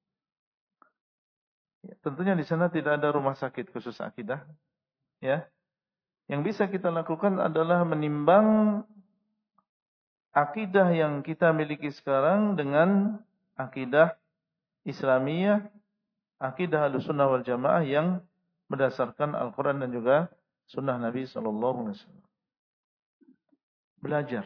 Ya, tentunya di sana tidak ada rumah sakit khusus akidah, ya. Yang bisa kita lakukan adalah menimbang akidah yang kita miliki sekarang dengan akidah Islamiyah, akidah Ahlussunnah wal Jamaah yang berdasarkan Al-Quran dan juga Sunnah Nabi SAW. Belajar.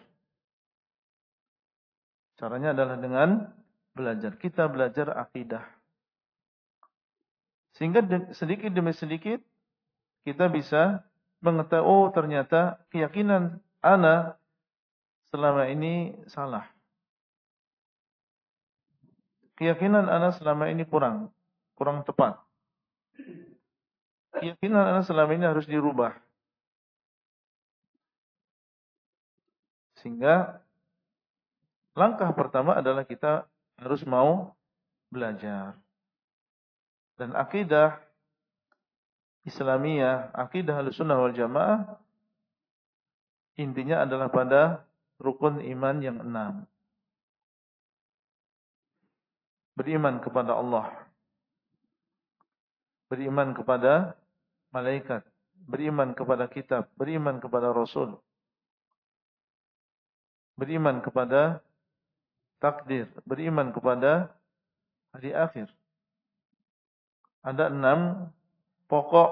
Caranya adalah dengan belajar. Kita belajar akidah. Sehingga sedikit demi sedikit kita bisa mengetahui, oh ternyata keyakinan ana selama ini salah. Keyakinan ana selama ini kurang tepat. Keyakinan ana selama ini harus dirubah. Sehingga langkah pertama adalah kita harus mau belajar. Dan akidah Islamiyah, akidah Ahlussunnah wal Jamaah intinya adalah pada rukun iman yang 6. Beriman kepada Allah, beriman kepada malaikat, beriman kepada kitab, beriman kepada Rasul, beriman kepada takdir, beriman kepada hari akhir. Ada 6 pokok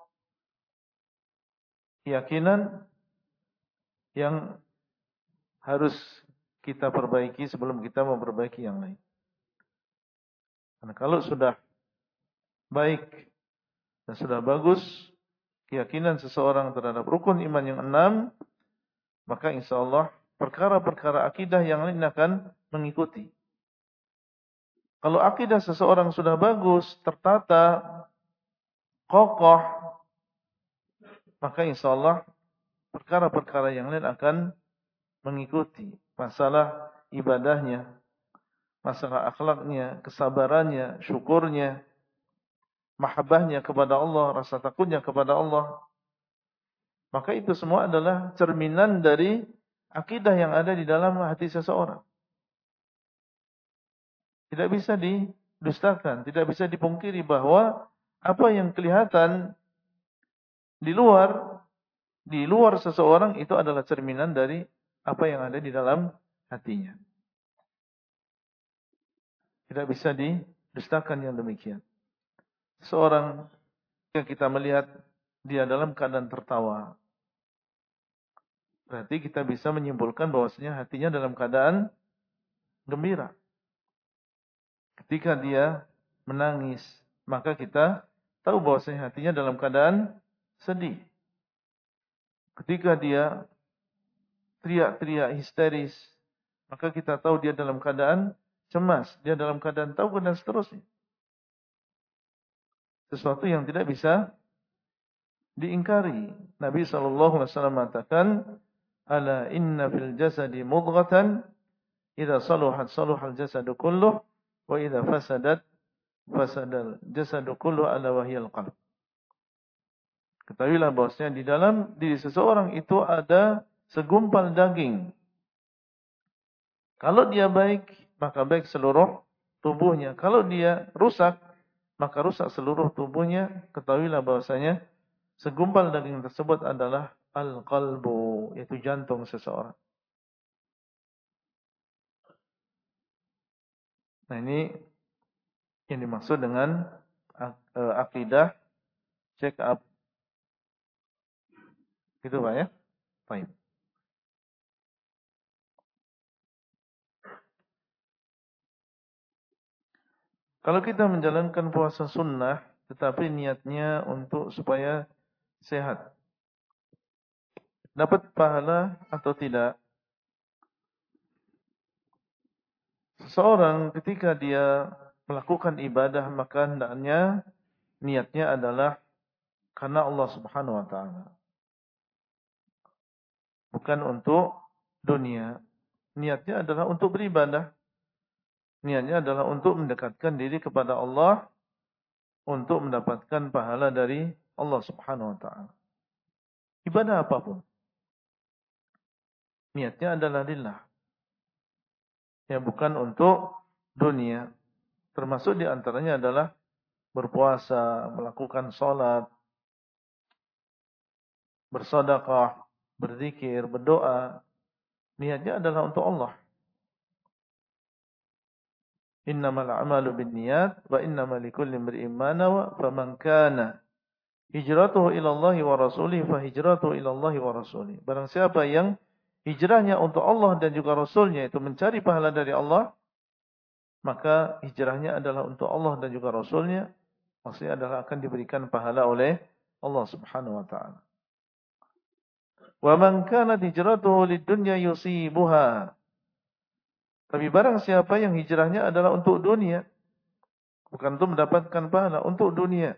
keyakinan yang harus kita perbaiki sebelum kita memperbaiki yang lain. Karena kalau sudah baik dan sudah bagus keyakinan seseorang terhadap rukun iman yang 6, maka insya Allah perkara-perkara akidah yang lain akan mengikuti. Kalau akidah seseorang sudah bagus, tertata, kokoh, maka insya Allah perkara-perkara yang lain akan mengikuti. Masalah ibadahnya, masalah akhlaknya, kesabarannya, syukurnya, mahabbahnya kepada Allah, rasa takutnya kepada Allah. Maka itu semua adalah cerminan dari akidah yang ada di dalam hati seseorang. Tidak bisa didustakan, tidak bisa dipungkiri bahwa apa yang kelihatan di luar seseorang itu adalah cerminan dari apa yang ada di dalam hatinya. Tidak bisa didustakan yang demikian. Seorang yang kita melihat dia dalam keadaan tertawa, berarti kita bisa menyimpulkan bahwasanya hatinya dalam keadaan gembira. Ketika dia menangis, maka kita tahu bahwasanya hatinya dalam keadaan sedih. Ketika dia teriak-teriak histeris, maka kita tahu dia dalam keadaan cemas, dia dalam keadaan takut dan seterusnya. Sesuatu yang tidak bisa diingkari. Nabi SAW mengatakan, ala inna fil jasadi mudghatan, idza saluhat saluhal jasadu kulluh, wa idza fasadat fasadal jasadu kulluh, ala wahyal qalb. Ketahuilah bahwasanya di dalam diri seseorang itu ada segumpal daging. Kalau dia baik, maka baik seluruh tubuhnya. Kalau dia rusak, maka rusak seluruh tubuhnya. Ketahuilah bahwasanya segumpal daging tersebut adalah al-qalbu, yaitu jantung seseorang. Nah, ini yang dimaksud dengan akidah check up. Gitu Pak ya? Baik. Kalau kita menjalankan puasa sunnah, tetapi niatnya untuk supaya sehat, dapat pahala atau tidak? Seseorang ketika dia melakukan ibadah, maka hendaknya niatnya adalah karena Allah Subhanahu wa taala. Bukan untuk dunia. Niatnya adalah untuk beribadah. Niatnya adalah untuk mendekatkan diri kepada Allah, untuk mendapatkan pahala dari Allah Subhanahu wa taala. Ibadah apapun, niatnya adalah lillah. Ya, bukan untuk dunia. Termasuk di antaranya adalah berpuasa, melakukan salat, bersedekah, berzikir, berdoa. Niatnya adalah untuk Allah. Innamal a'malu binniyat wa innamal likulli imri'in ma nawa, faman kana hijratuhu ila Allah wa rasulih fa hijratuhu ila Allah wa rasulih. Barang siapa yang hijrahnya untuk Allah dan juga Rasulnya, itu mencari pahala dari Allah, maka hijrahnya adalah untuk Allah dan juga Rasulnya. Maksudnya adalah akan diberikan pahala oleh Allah Subhanahu wa taala. Wa man kanat hijratuhu lid-dunya yusibuha. Tapi barang siapa yang hijrahnya adalah untuk dunia, bukan untuk mendapatkan pahala, untuk dunia,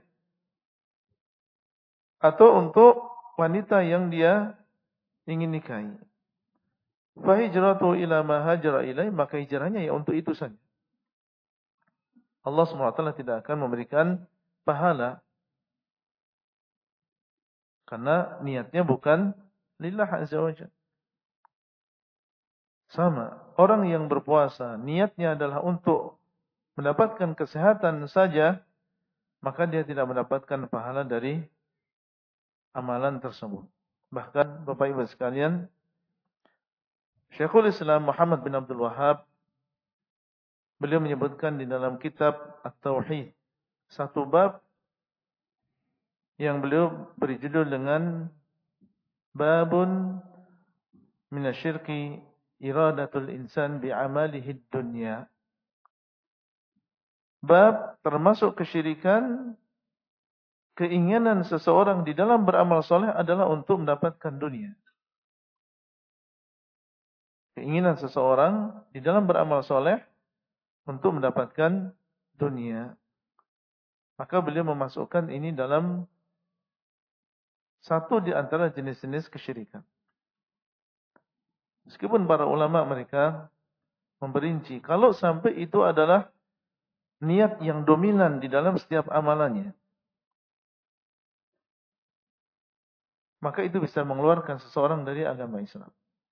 atau untuk wanita yang dia ingin nikahi, fa hijratuhu ila ma hajara ilai, maka hijrahnya ya untuk itu saja. Allah SWT tidak akan memberikan pahala karena niatnya bukan lillah azza wajalla. Sama, orang yang berpuasa niatnya adalah untuk mendapatkan kesehatan saja, maka dia tidak mendapatkan pahala dari amalan tersebut. Bahkan Bapak Ibu sekalian, Syekhul Islam Muhammad bin Abdul Wahhab, beliau menyebutkan di dalam kitab At-Tauhid satu bab yang beliau beri judul dengan Babun minasyirki iradatul insan bi'amalihi dunya. Bab termasuk kesyirikan, keinginan seseorang di dalam beramal soleh adalah untuk mendapatkan dunia. Keinginan seseorang di dalam beramal soleh untuk mendapatkan dunia. Maka beliau memasukkan ini dalam satu di antara jenis-jenis kesyirikan. Meskipun para ulama mereka memperinci, kalau sampai itu adalah niat yang dominan di dalam setiap amalannya, maka itu bisa mengeluarkan seseorang dari agama Islam.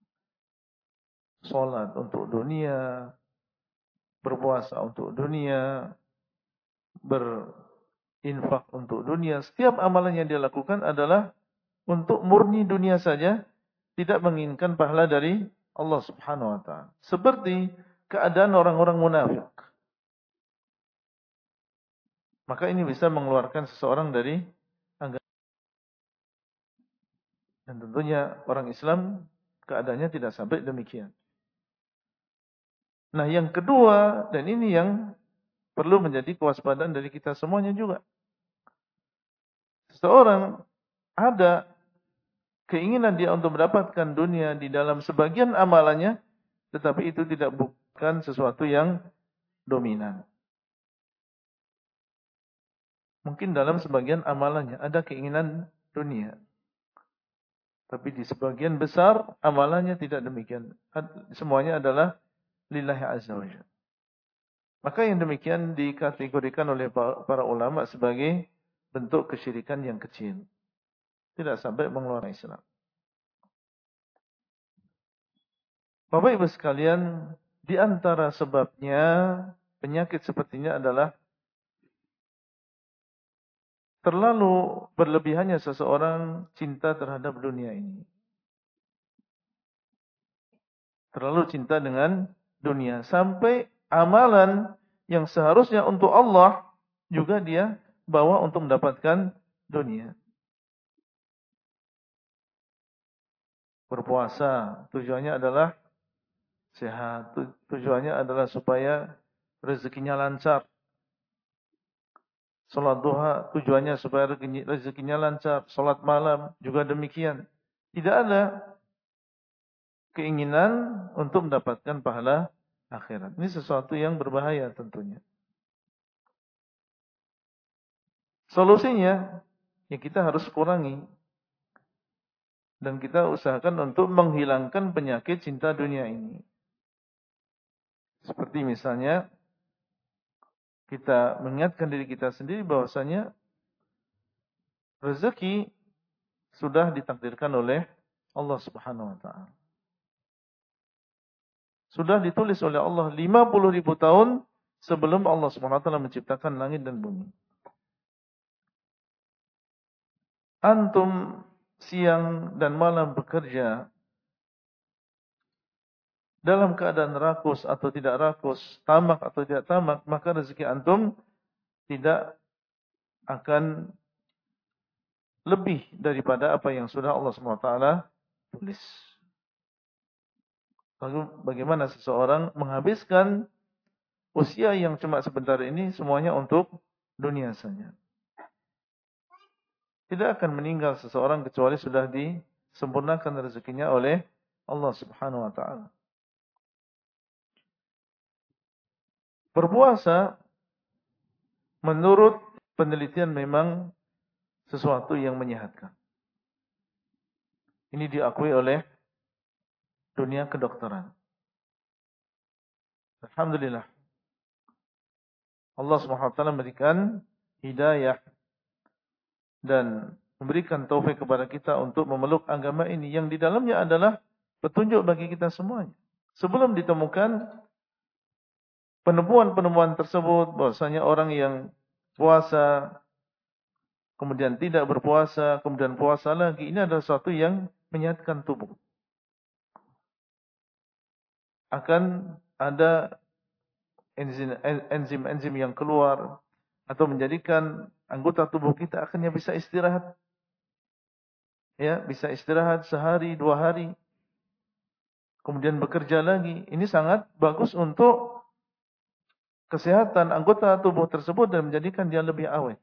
Salat untuk dunia, berpuasa untuk dunia, berinfak untuk dunia, setiap amalan yang dia lakukan adalah untuk murni dunia saja, tidak menginginkan pahala dari Allah Subhanahu wa taala. Seperti keadaan orang-orang munafik. Maka ini bisa mengeluarkan seseorang dari agama. Dan tentunya orang Islam keadaannya tidak sampai demikian. Nah, yang kedua, dan ini yang perlu menjadi kewaspadaan dari kita semuanya juga. Seseorang ada keinginan dia untuk mendapatkan dunia di dalam sebagian amalannya, tetapi itu tidak bukan sesuatu yang dominan. Mungkin dalam sebagian amalannya ada keinginan dunia. Tapi di sebagian besar amalannya tidak demikian. Semuanya adalah lillahi azza wa jalla. Maka yang demikian dikategorikan oleh para ulama sebagai bentuk kesyirikan yang kecil. Tidak sampai mengeluarkan Islam. Bapak Ibu sekalian, di antara sebabnya penyakit sepertinya adalah terlalu berlebihannya seseorang cinta terhadap dunia ini. Terlalu cinta dengan dunia. Sampai amalan yang seharusnya untuk Allah juga dia bawa untuk mendapatkan dunia. Berpuasa tujuannya adalah sehat. Tujuannya adalah supaya rezekinya lancar. Salat duha tujuannya supaya rezekinya lancar. Salat malam juga demikian. Tidak ada keinginan untuk mendapatkan pahala akhirat. Ini sesuatu yang berbahaya tentunya. Solusinya, ya kita harus kurangi. Dan kita usahakan untuk menghilangkan penyakit cinta dunia ini. Seperti misalnya, kita mengingatkan diri kita sendiri bahwasanya rezeki sudah ditakdirkan oleh Allah Subhanahu wa taala. Sudah ditulis oleh Allah 50.000 tahun sebelum Allah Subhanahu wa taala menciptakan langit dan bumi. Antum siang dan malam bekerja dalam keadaan rakus atau tidak rakus, tamak atau tidak tamak, maka rezeki antum tidak akan lebih daripada apa yang sudah Allah SWT tulis. Lalu bagaimana seseorang menghabiskan usia yang cuma sebentar ini semuanya untuk dunia saja. Tidak akan meninggal seseorang kecuali sudah disempurnakan rezekinya oleh Allah Subhanahu wa taala. Berpuasa menurut penelitian memang sesuatu yang menyehatkan. Ini diakui oleh dunia kedokteran. Alhamdulillah. Allah Subhanahu wa taala memberikan hidayah dan memberikan taufik kepada kita untuk memeluk agama ini yang di dalamnya adalah petunjuk bagi kita semuanya. Sebelum ditemukan penemuan-penemuan tersebut, bahwasanya orang yang puasa kemudian tidak berpuasa, kemudian puasa lagi, ini adalah sesuatu yang menyehatkan tubuh. Akan ada enzim-enzim yang keluar atau menjadikan anggota tubuh kita akhirnya bisa istirahat. Ya, bisa istirahat sehari, 2 hari. Kemudian bekerja lagi. Ini sangat bagus untuk kesehatan anggota tubuh tersebut dan menjadikan dia lebih awet.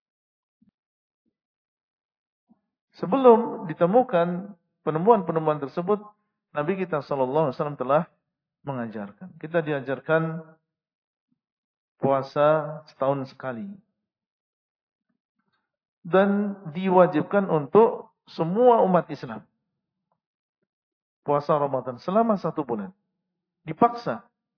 Sebelum ditemukan penemuan-penemuan tersebut, Nabi kita SAW telah mengajarkan. Kita diajarkan puasa setahun sekali. Dan diwajibkan untuk semua umat Islam. Puasa Ramadan selama 1 bulan. Dipaksa.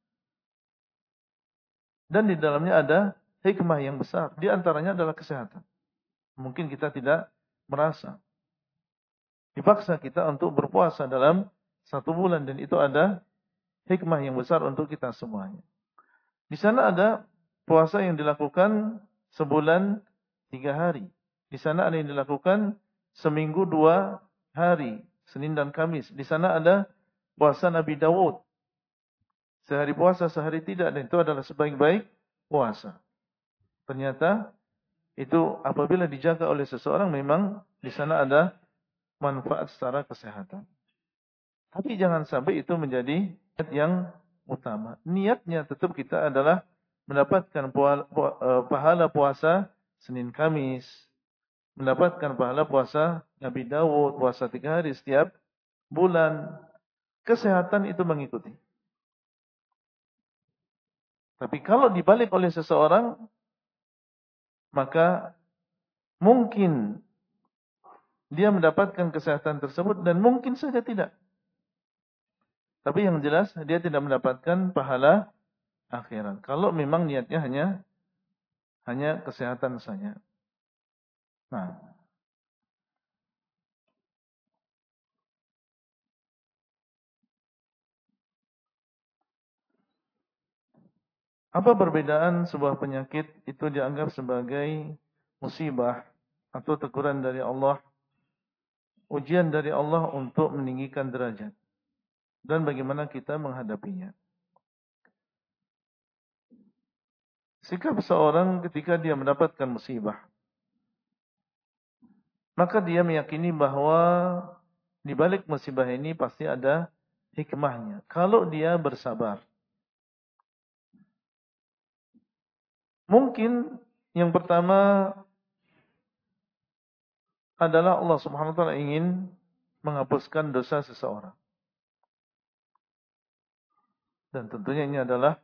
Dan di dalamnya ada hikmah yang besar. Di antaranya adalah kesehatan. Mungkin kita tidak merasa. Dipaksa kita untuk berpuasa dalam 1 bulan. Dan itu ada hikmah yang besar untuk kita semuanya. Di sana ada puasa yang dilakukan sebulan 3 hari. Di sana ada yang dilakukan seminggu 2 hari. Senin dan Kamis. Di sana ada puasa Nabi Dawud. Sehari puasa, sehari tidak. Dan itu adalah sebaik-baik puasa. Ternyata itu apabila dijaga oleh seseorang memang di sana ada manfaat secara kesehatan. Tapi jangan sampai itu menjadi niat yang utama. Niatnya tetap kita adalah mendapatkan pahala puasa Senin Kamis. Mendapatkan pahala puasa Nabi Dawud, puasa 3 hari setiap bulan. Kesehatan itu mengikuti. Tapi kalau dibalik oleh seseorang, maka mungkin dia mendapatkan kesehatan tersebut dan mungkin saja tidak. Tapi yang jelas dia tidak mendapatkan pahala akhirat. Kalau memang niatnya hanya kesehatan saja. Nah, apa perbedaan sebuah penyakit itu dianggap sebagai musibah atau teguran dari Allah, ujian dari Allah untuk meninggikan derajat, dan bagaimana kita menghadapinya? Sikap seorang ketika dia mendapatkan musibah, maka dia meyakini bahwa di balik musibah ini pasti ada hikmahnya. Kalau dia bersabar, mungkin yang pertama adalah Allah Subhanahu wa taala ingin menghapuskan dosa seseorang. Dan tentunya ini adalah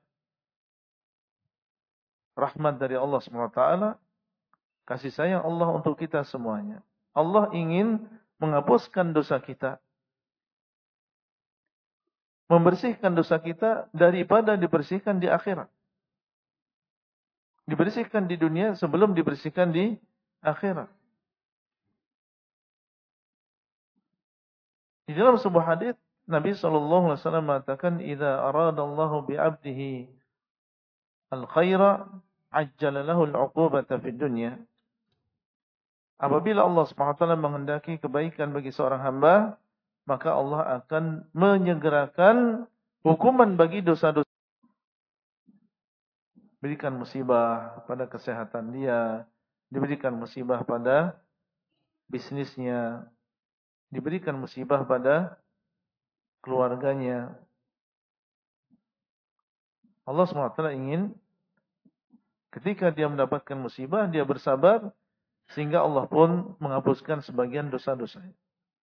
rahmat dari Allah Subhanahu wa taala, kasih sayang Allah untuk kita semuanya. Allah ingin menghapuskan dosa kita, membersihkan dosa kita daripada dibersihkan di akhirat. Dibersihkan di dunia sebelum dibersihkan di akhirat. Di dalam sebuah hadis Nabi sallallahu alaihi wasallam mengatakan, "Idza aradallahu bi'abdihi al-khaira, ajjala lahu al-'uqubata fid dunya." Apabila Allah Subhanahu wa taala menghendaki kebaikan bagi seorang hamba, maka Allah akan menyegerakan hukuman bagi dosa-dosa. Diberikan musibah pada kesehatan dia, diberikan musibah pada bisnisnya, diberikan musibah pada keluarganya. Allah SWT ingin ketika dia mendapatkan musibah, dia bersabar, sehingga Allah pun menghapuskan sebagian dosa-dosanya.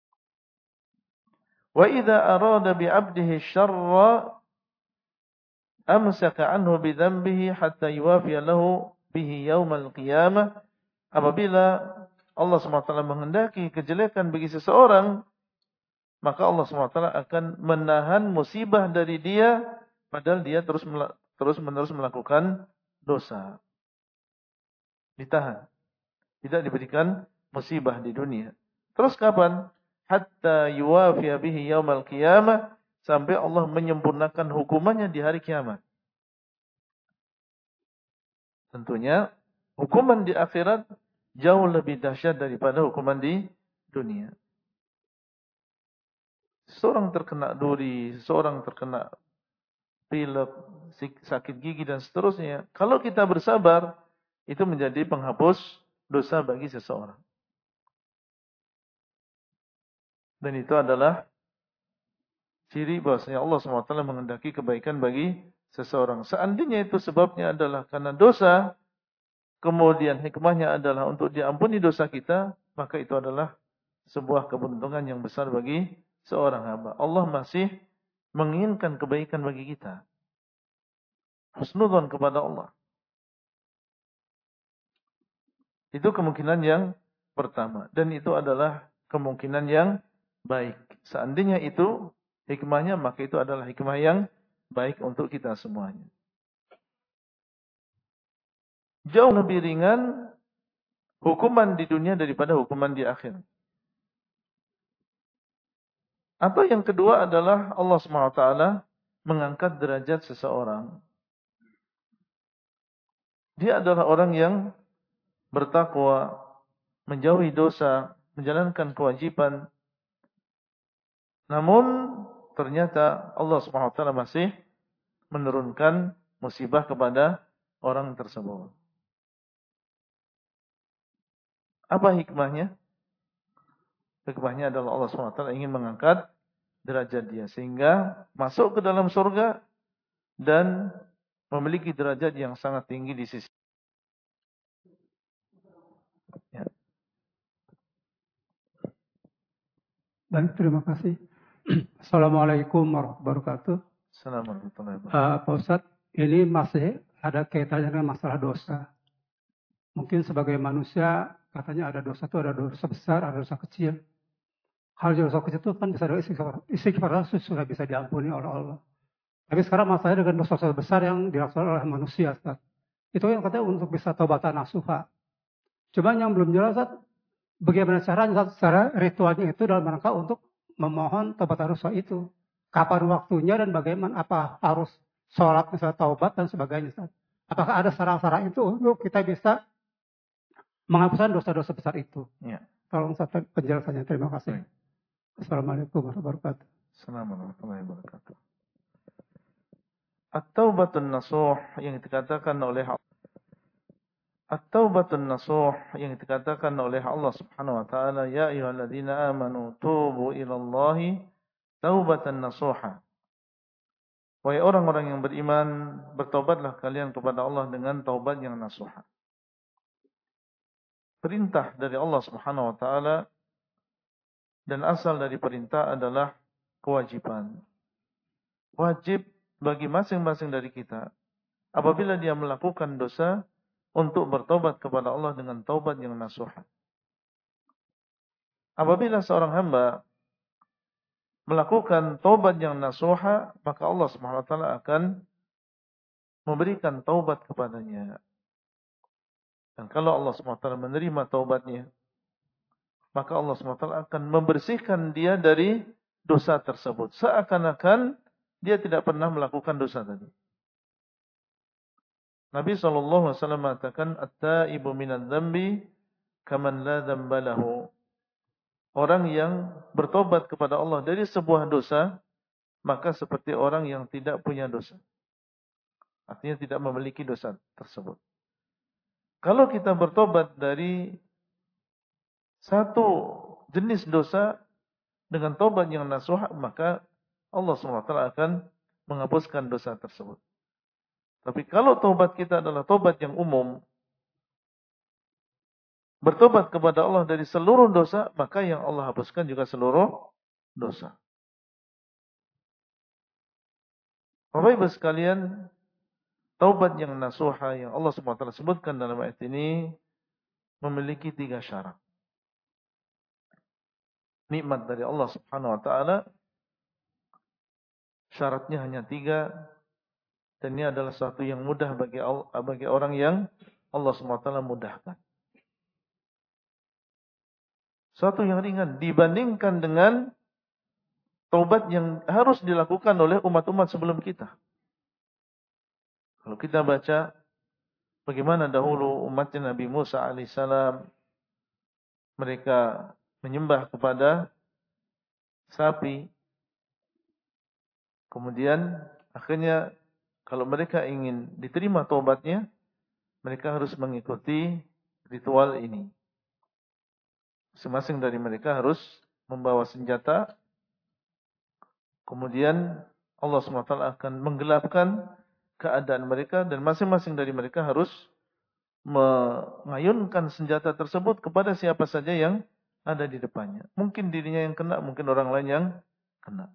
Wa idza arada bi 'abdihi syarra amsaka anhu bi dhanbihi hatta yuwafiya lahu bihi yaumal qiyamah. Apabila Allah SWT menghendaki kejelekan bagi seseorang, maka Allah SWT akan menahan musibah dari dia, padahal dia terus-menerus melakukan dosa. Ditahan. Tidak diberikan musibah di dunia. Terus kapan? Hatta yuwafiya bihi yaumal qiyamah, sampai Allah menyempurnakan hukumannya di hari kiamat. Tentunya hukuman di akhirat jauh lebih dahsyat daripada hukuman di dunia. Seorang terkena duri, seorang terkena pilek, sakit gigi dan seterusnya. Kalau kita bersabar, itu menjadi penghapus dosa bagi seseorang. Dan itu adalah ciri bahwasanya Allah SWT menghendaki kebaikan bagi seseorang. Seandainya itu sebabnya adalah karena dosa, kemudian hikmahnya adalah untuk diampuni dosa kita, maka itu adalah sebuah keberuntungan yang besar bagi seorang hamba. Allah masih menginginkan kebaikan bagi kita. Husnudzon kepada Allah. Itu kemungkinan yang pertama. Dan itu adalah kemungkinan yang baik. Seandainya itu hikmahnya, maka itu adalah hikmah yang baik untuk kita semuanya. Jauh lebih ringan hukuman di dunia daripada hukuman di akhirat. Atau yang kedua adalah Allah SWT mengangkat derajat seseorang. Dia adalah orang yang bertakwa, menjauhi dosa, menjalankan kewajiban. Namun ternyata Allah SWT masih menurunkan musibah kepada orang tersebut. Apa hikmahnya? Hikmahnya adalah Allah SWT ingin mengangkat derajat dia sehingga masuk ke dalam surga dan memiliki derajat yang sangat tinggi di sisi. Ya. Baik, terima kasih. Assalamualaikum warahmatullahi wabarakatuh. Assalamualaikum warahmatullahi wabarakatuh. Pak Ustadz, ini masih ada kaitannya dengan masalah dosa. Mungkin sebagai manusia, katanya ada dosa itu ada dosa besar, ada dosa kecil. Hal dosa kecil itu kan bisa dari istighfar sudah bisa diampuni oleh Allah. Tapi sekarang masalahnya dengan dosa-dosa besar yang dilakukan oleh manusia, Ustaz. Itu yang katanya untuk bisa taubatan nasuha. Cuma yang belum jelas, Ustaz, bagaimana caranya secara ritualnya itu dalam rangka untuk memohon taubatan nasuha itu. Kapan waktunya dan bagaimana, apa harus sholat misalnya taubat dan sebagainya, Ustaz. Apakah ada sarang-sarang itu untuk kita bisa menghapuskan dosa-dosa besar itu? Ya. Tolong Ustaz penjelasannya. Terima kasih. Baik. Assalamualaikum warahmatullahi wabarakatuh. Assalamualaikum warahmatullahi wabarakatuh. At-taubatun nasuh yang dikatakan oleh At-taubatun nasuh yang dikatakan oleh Allah Subhanahu wa taala, ya ayyuhalladzina amanu tubu ilallahi taubatan nasuha. Wahai orang-orang yang beriman, bertobatlah kalian kepada Allah dengan taubat yang nasuha. Perintah dari Allah Subhanahu wa taala dan asal dari perintah adalah kewajiban. Wajib bagi masing-masing dari kita apabila dia melakukan dosa untuk bertobat kepada Allah dengan taubat yang nasuha. Apabila seorang hamba melakukan taubat yang nasuha, maka Allah Subhanahu wa taala akan memberikan taubat kepadanya. Dan kalau Allah Subhanahu wa taala menerima taubatnya, maka Allah SWT akan membersihkan dia dari dosa tersebut. Seakan-akan dia tidak pernah melakukan dosa tadi. Nabi SAW mengatakan, At-taibu minadz dzambi kaman la dzamba lahu. Orang yang bertobat kepada Allah dari sebuah dosa, maka seperti orang yang tidak punya dosa. Artinya tidak memiliki dosa tersebut. Kalau kita bertobat dari satu jenis dosa dengan taubat yang nasuha, maka Allah SWT akan menghapuskan dosa tersebut. Tapi kalau taubat kita adalah taubat yang umum, bertobat kepada Allah dari seluruh dosa, maka yang Allah hapuskan juga seluruh dosa. Bapak Ibu sekalian, taubat yang nasuha yang Allah SWT sebutkan dalam ayat ini memiliki 3 syarat. Nikmat dari Allah Subhanahu wa taala syaratnya hanya 3, dan ini adalah sesuatu yang mudah bagi orang yang Allah Subhanahu wa taala mudahkan. Suatu yang ringan dibandingkan dengan taubat yang harus dilakukan oleh umat-umat sebelum kita. Kalau kita baca bagaimana dahulu umatnya Nabi Musa alaihissalam, mereka menyembah kepada sapi. Kemudian akhirnya kalau mereka ingin diterima taubatnya, mereka harus mengikuti ritual ini. Masing-masing dari mereka harus membawa senjata. Kemudian Allah SWT akan menggelapkan keadaan mereka dan masing-masing dari mereka harus mengayunkan senjata tersebut kepada siapa saja yang ada di depannya. Mungkin dirinya yang kena, mungkin orang lain yang kena.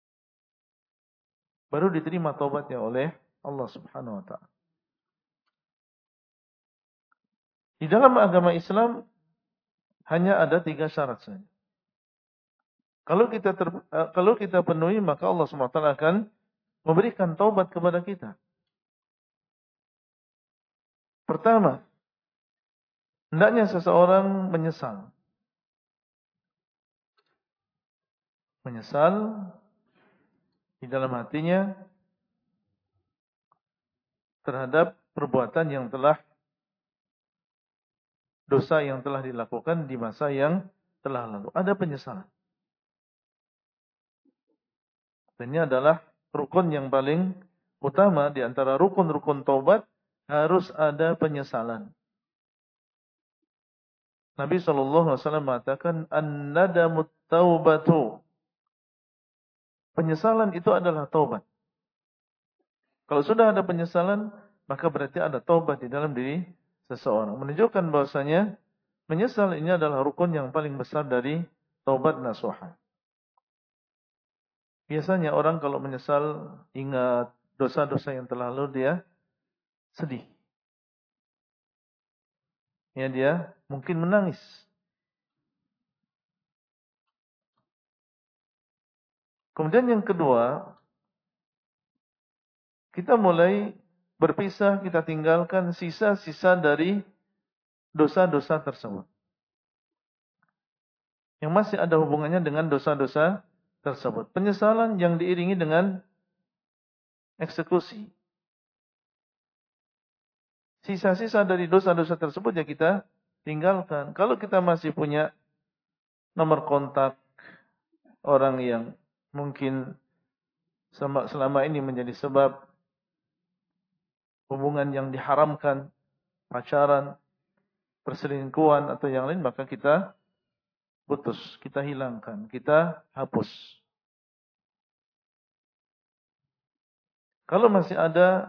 Baru diterima taubatnya oleh Allah Subhanahu wa taala. Di dalam agama Islam hanya ada 3 syarat saja. Kalau kita penuhi, maka Allah Subhanahu wa taala akan memberikan taubat kepada kita. Pertama, hendaknya seseorang menyesal. Menyesal di dalam hatinya terhadap perbuatan yang telah, dosa yang telah dilakukan di masa yang telah lalu. Ada penyesalan. Dan ini adalah rukun yang paling utama di antara rukun-rukun taubat, harus ada penyesalan. Nabi SAW mengatakan, An-nadamut taubatu. Penyesalan itu adalah taubat. Kalau sudah ada penyesalan, maka berarti ada taubat di dalam diri seseorang. Menunjukkan bahwasanya menyesal ini adalah rukun yang paling besar dari taubat nasuha. Biasanya orang kalau menyesal, ingat dosa-dosa yang telah lalu, dia sedih. ya dia mungkin menangis. Kemudian yang kedua, kita mulai berpisah, kita tinggalkan sisa-sisa dari dosa-dosa tersebut. Yang masih ada hubungannya dengan dosa-dosa tersebut. Penyesalan yang diiringi dengan eksekusi. Sisa-sisa dari dosa-dosa tersebut ya kita tinggalkan. Kalau kita masih punya nomor kontak orang yang mungkin selama ini menjadi sebab hubungan yang diharamkan, pacaran, perselingkuhan atau yang lain, maka kita putus, kita hilangkan, kita hapus. Kalau masih ada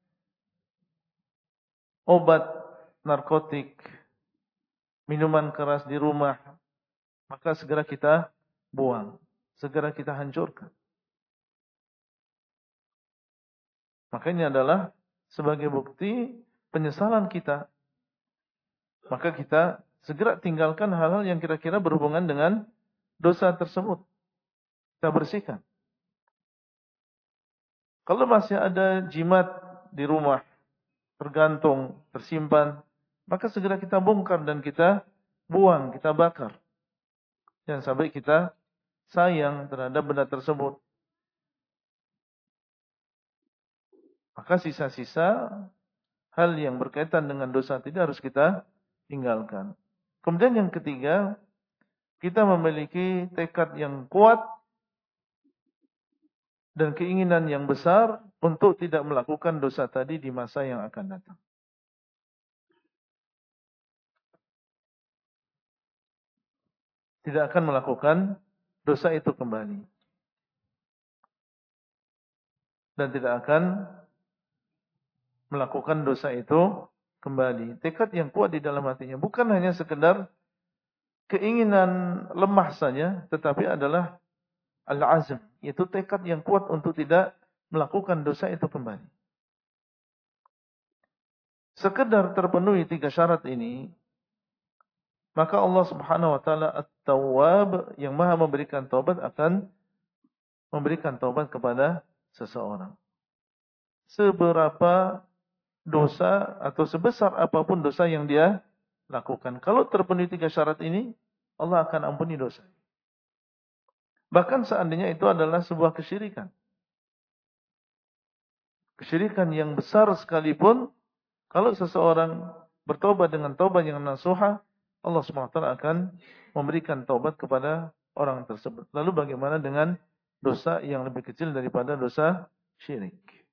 obat narkotik, minuman keras di rumah, maka segera kita buang, segera kita hancurkan. Maka ini adalah sebagai bukti penyesalan kita. Maka kita segera tinggalkan hal-hal yang kira-kira berhubungan dengan dosa tersebut. Kita bersihkan. Kalau masih ada jimat di rumah, tergantung, tersimpan, maka segera kita bongkar dan kita buang, kita bakar. Jangan sampai kita sayang terhadap benda tersebut. Maka sisa-sisa hal yang berkaitan dengan dosa tidak harus kita tinggalkan. Kemudian yang ketiga, kita memiliki tekad yang kuat dan keinginan yang besar untuk tidak melakukan dosa tadi di masa yang akan datang. Tidak akan melakukan dosa itu kembali. Dan tidak akan melakukan dosa itu kembali. Tekad yang kuat di dalam hatinya. Bukan hanya sekedar keinginan lemah saja, tetapi adalah al-azm. Yaitu tekad yang kuat untuk tidak melakukan dosa itu kembali. Sekedar terpenuhi 3 syarat ini, maka Allah Subhanahu wa taala At-Tawwab yang Maha memberikan taubat akan memberikan taubat kepada seseorang. Seberapa dosa atau sebesar apapun dosa yang dia lakukan. Kalau terpenuhi 3 syarat ini, Allah akan ampuni dosa. Bahkan seandainya itu adalah sebuah kesyirikan. Kesyirikan yang besar sekalipun, kalau seseorang bertobat dengan taubat yang nasuha, Allah SWT akan memberikan taubat kepada orang tersebut. Lalu bagaimana dengan dosa yang lebih kecil daripada dosa syirik?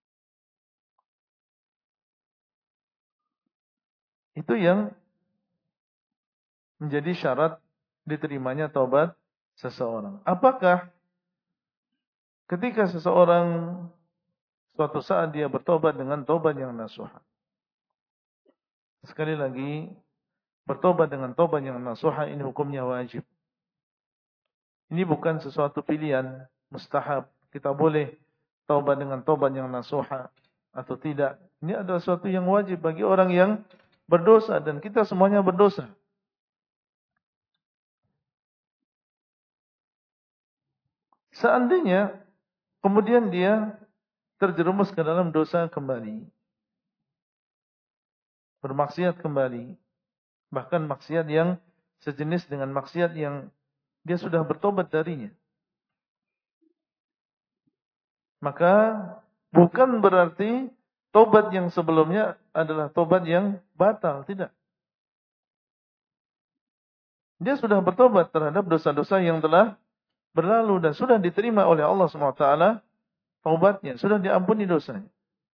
Itu yang menjadi syarat diterimanya taubat seseorang. Apakah ketika seseorang suatu saat dia bertobat dengan taubat yang nasuha? Sekali lagi, bertobat dengan taubat yang nasuha ini hukumnya wajib. Ini bukan sesuatu pilihan, mustahab. Kita boleh taubat dengan taubat yang nasuha atau tidak. Ini adalah sesuatu yang wajib bagi orang yang berdosa, dan kita semuanya berdosa. Seandainya kemudian dia terjerumus ke dalam dosa kembali, bermaksiat kembali, bahkan maksiat yang sejenis dengan maksiat yang dia sudah bertobat darinya, maka bukan berarti tobat yang sebelumnya adalah tobat yang batal, tidak. Dia sudah bertobat terhadap dosa-dosa yang telah berlalu dan sudah diterima oleh Allah SWT taubatnya, sudah diampuni dosanya.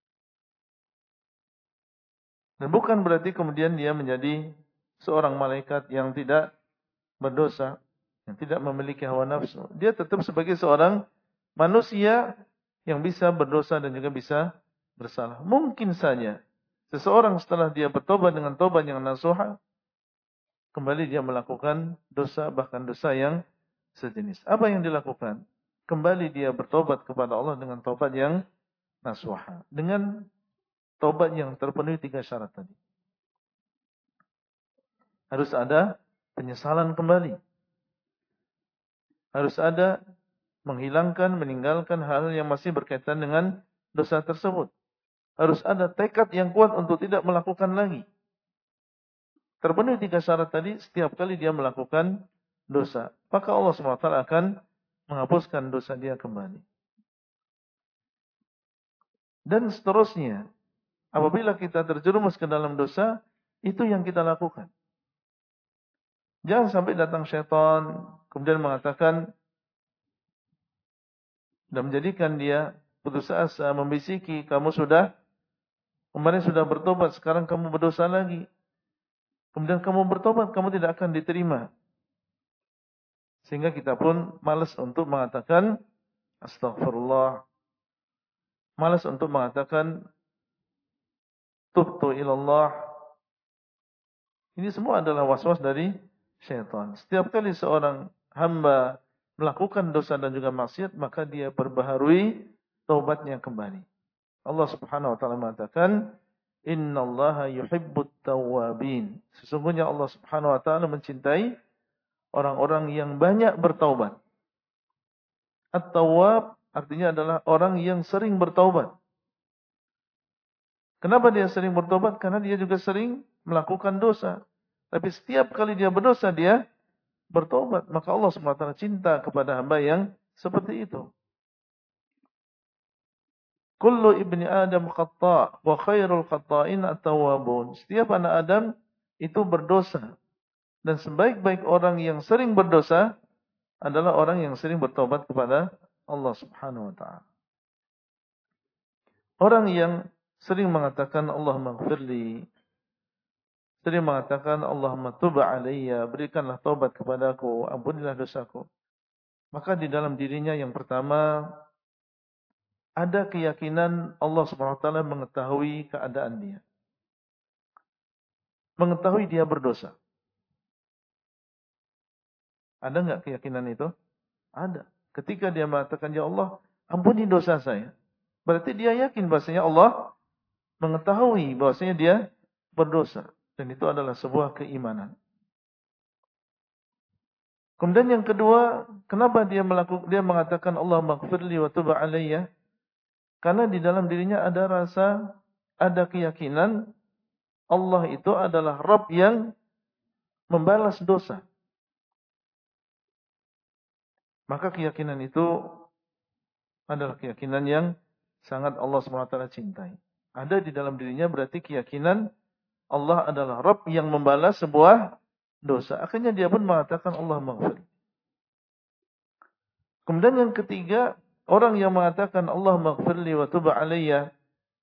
Dan bukan berarti kemudian dia menjadi seorang malaikat yang tidak berdosa, yang tidak memiliki hawa nafsu. Dia tetap sebagai seorang manusia yang bisa berdosa dan juga bisa bersalah. Mungkin saja seseorang setelah dia bertobat dengan tobat yang nasuha, kembali dia melakukan dosa, bahkan dosa yang sejenis. Apa yang dilakukan? Kembali dia bertobat kepada Allah dengan tobat yang nasuha, dengan tobat yang terpenuhi 3 syarat tadi. Harus ada penyesalan kembali. Harus ada menghilangkan, meninggalkan hal yang masih berkaitan dengan dosa tersebut. Harus ada tekad yang kuat untuk tidak melakukan lagi. Terpenuhi 3 syarat tadi, setiap kali dia melakukan dosa, maka Allah SWT akan menghapuskan dosa dia kembali. Dan seterusnya, apabila kita terjerumus ke dalam dosa, itu yang kita lakukan. Jangan sampai datang syaitan, kemudian mengatakan, dan menjadikan dia putus asa, membisiki, kemarin sudah bertobat, sekarang kamu berdosa lagi. Kemudian kamu bertobat, kamu tidak akan diterima. Sehingga kita pun malas untuk mengatakan astagfirullah. Malas untuk mengatakan tubtu ilallah. Ini semua adalah waswas dari syaitan. Setiap kali seorang hamba melakukan dosa dan juga maksiat, maka dia perbaharui taubatnya kembali. Allah Subhanahu wa taala mengatakan, "Innallaha yuhibbut tawwabin." Sesungguhnya Allah Subhanahu wa taala mencintai orang-orang yang banyak bertaubat. At-tawwab artinya adalah orang yang sering bertaubat. Kenapa dia sering bertaubat? Karena dia juga sering melakukan dosa. Tapi setiap kali dia berdosa, dia bertaubat. Maka Allah SWT cinta kepada hamba yang seperti itu. Kullu ibni Adam khata' wa khairul khata'in at-tawwabun. Setiap anak Adam itu berdosa. Dan sebaik-baik orang yang sering berdosa adalah orang yang sering bertobat kepada Allah Subhanahu wa taala. Orang yang sering mengatakan Allahumma ighfirli, sering mengatakan Allahumma tub alayya, berikanlah taubat kepadaku, ampunilah dosaku. Maka di dalam dirinya yang pertama ada keyakinan Allah Subhanahu wa taala mengetahui keadaan dia. Mengetahui dia berdosa. Ada enggak keyakinan itu? Ada. Ketika dia mengatakan, "Ya Allah, ampuni dosa saya." Berarti dia yakin bahwasanya Allah mengetahui bahwasanya dia berdosa, dan itu adalah sebuah keimanan. Kemudian yang kedua, kenapa dia mengatakan Allah maghfirli wa tub alayya? Karena di dalam dirinya ada keyakinan Allah itu adalah Rabb yang membalas dosa. Maka keyakinan itu adalah keyakinan yang sangat Allah SWT cintai. Ada di dalam dirinya berarti keyakinan Allah adalah Rabb yang membalas sebuah dosa. Akhirnya dia pun mengatakan Allah maghfir. Kemudian yang ketiga, orang yang mengatakan Allah maghfirli wa tub alayya,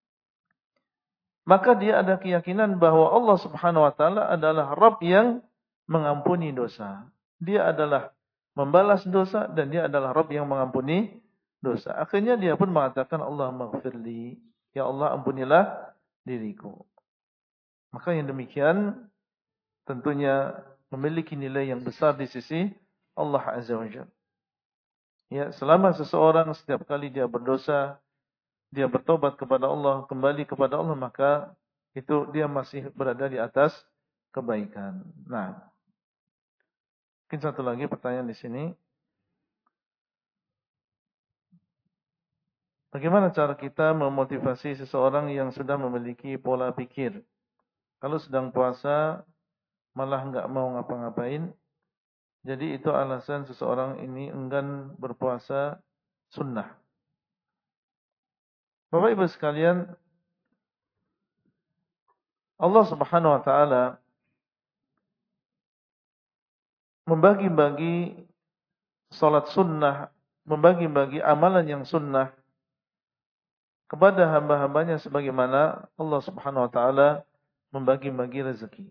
maka dia ada keyakinan bahwa Allah Subhanahu wa taala adalah Rabb yang mengampuni dosa. Dia adalah membalas dosa dan dia adalah Rabb yang mengampuni dosa. Akhirnya dia pun mengatakan Allah maghfirli, ya Allah ampunilah diriku. Maka yang demikian tentunya memiliki nilai yang besar di sisi Allah Azza wa Jalla. Ya, selama seseorang setiap kali dia berdosa, dia bertobat kepada Allah, kembali kepada Allah, maka itu dia masih berada di atas kebaikan. Nah, mungkin satu lagi pertanyaan di sini. Bagaimana cara kita memotivasi seseorang yang sudah memiliki pola pikir? Kalau sedang puasa malah enggak mau ngapa-ngapain. Jadi itu alasan seseorang ini enggan berpuasa sunnah. Bapak Ibu sekalian, Allah Subhanahu wa taala membagi-bagi salat sunnah, membagi-bagi amalan yang sunnah kepada hamba-hambanya sebagaimana Allah Subhanahu wa taala membagi-bagi rezeki.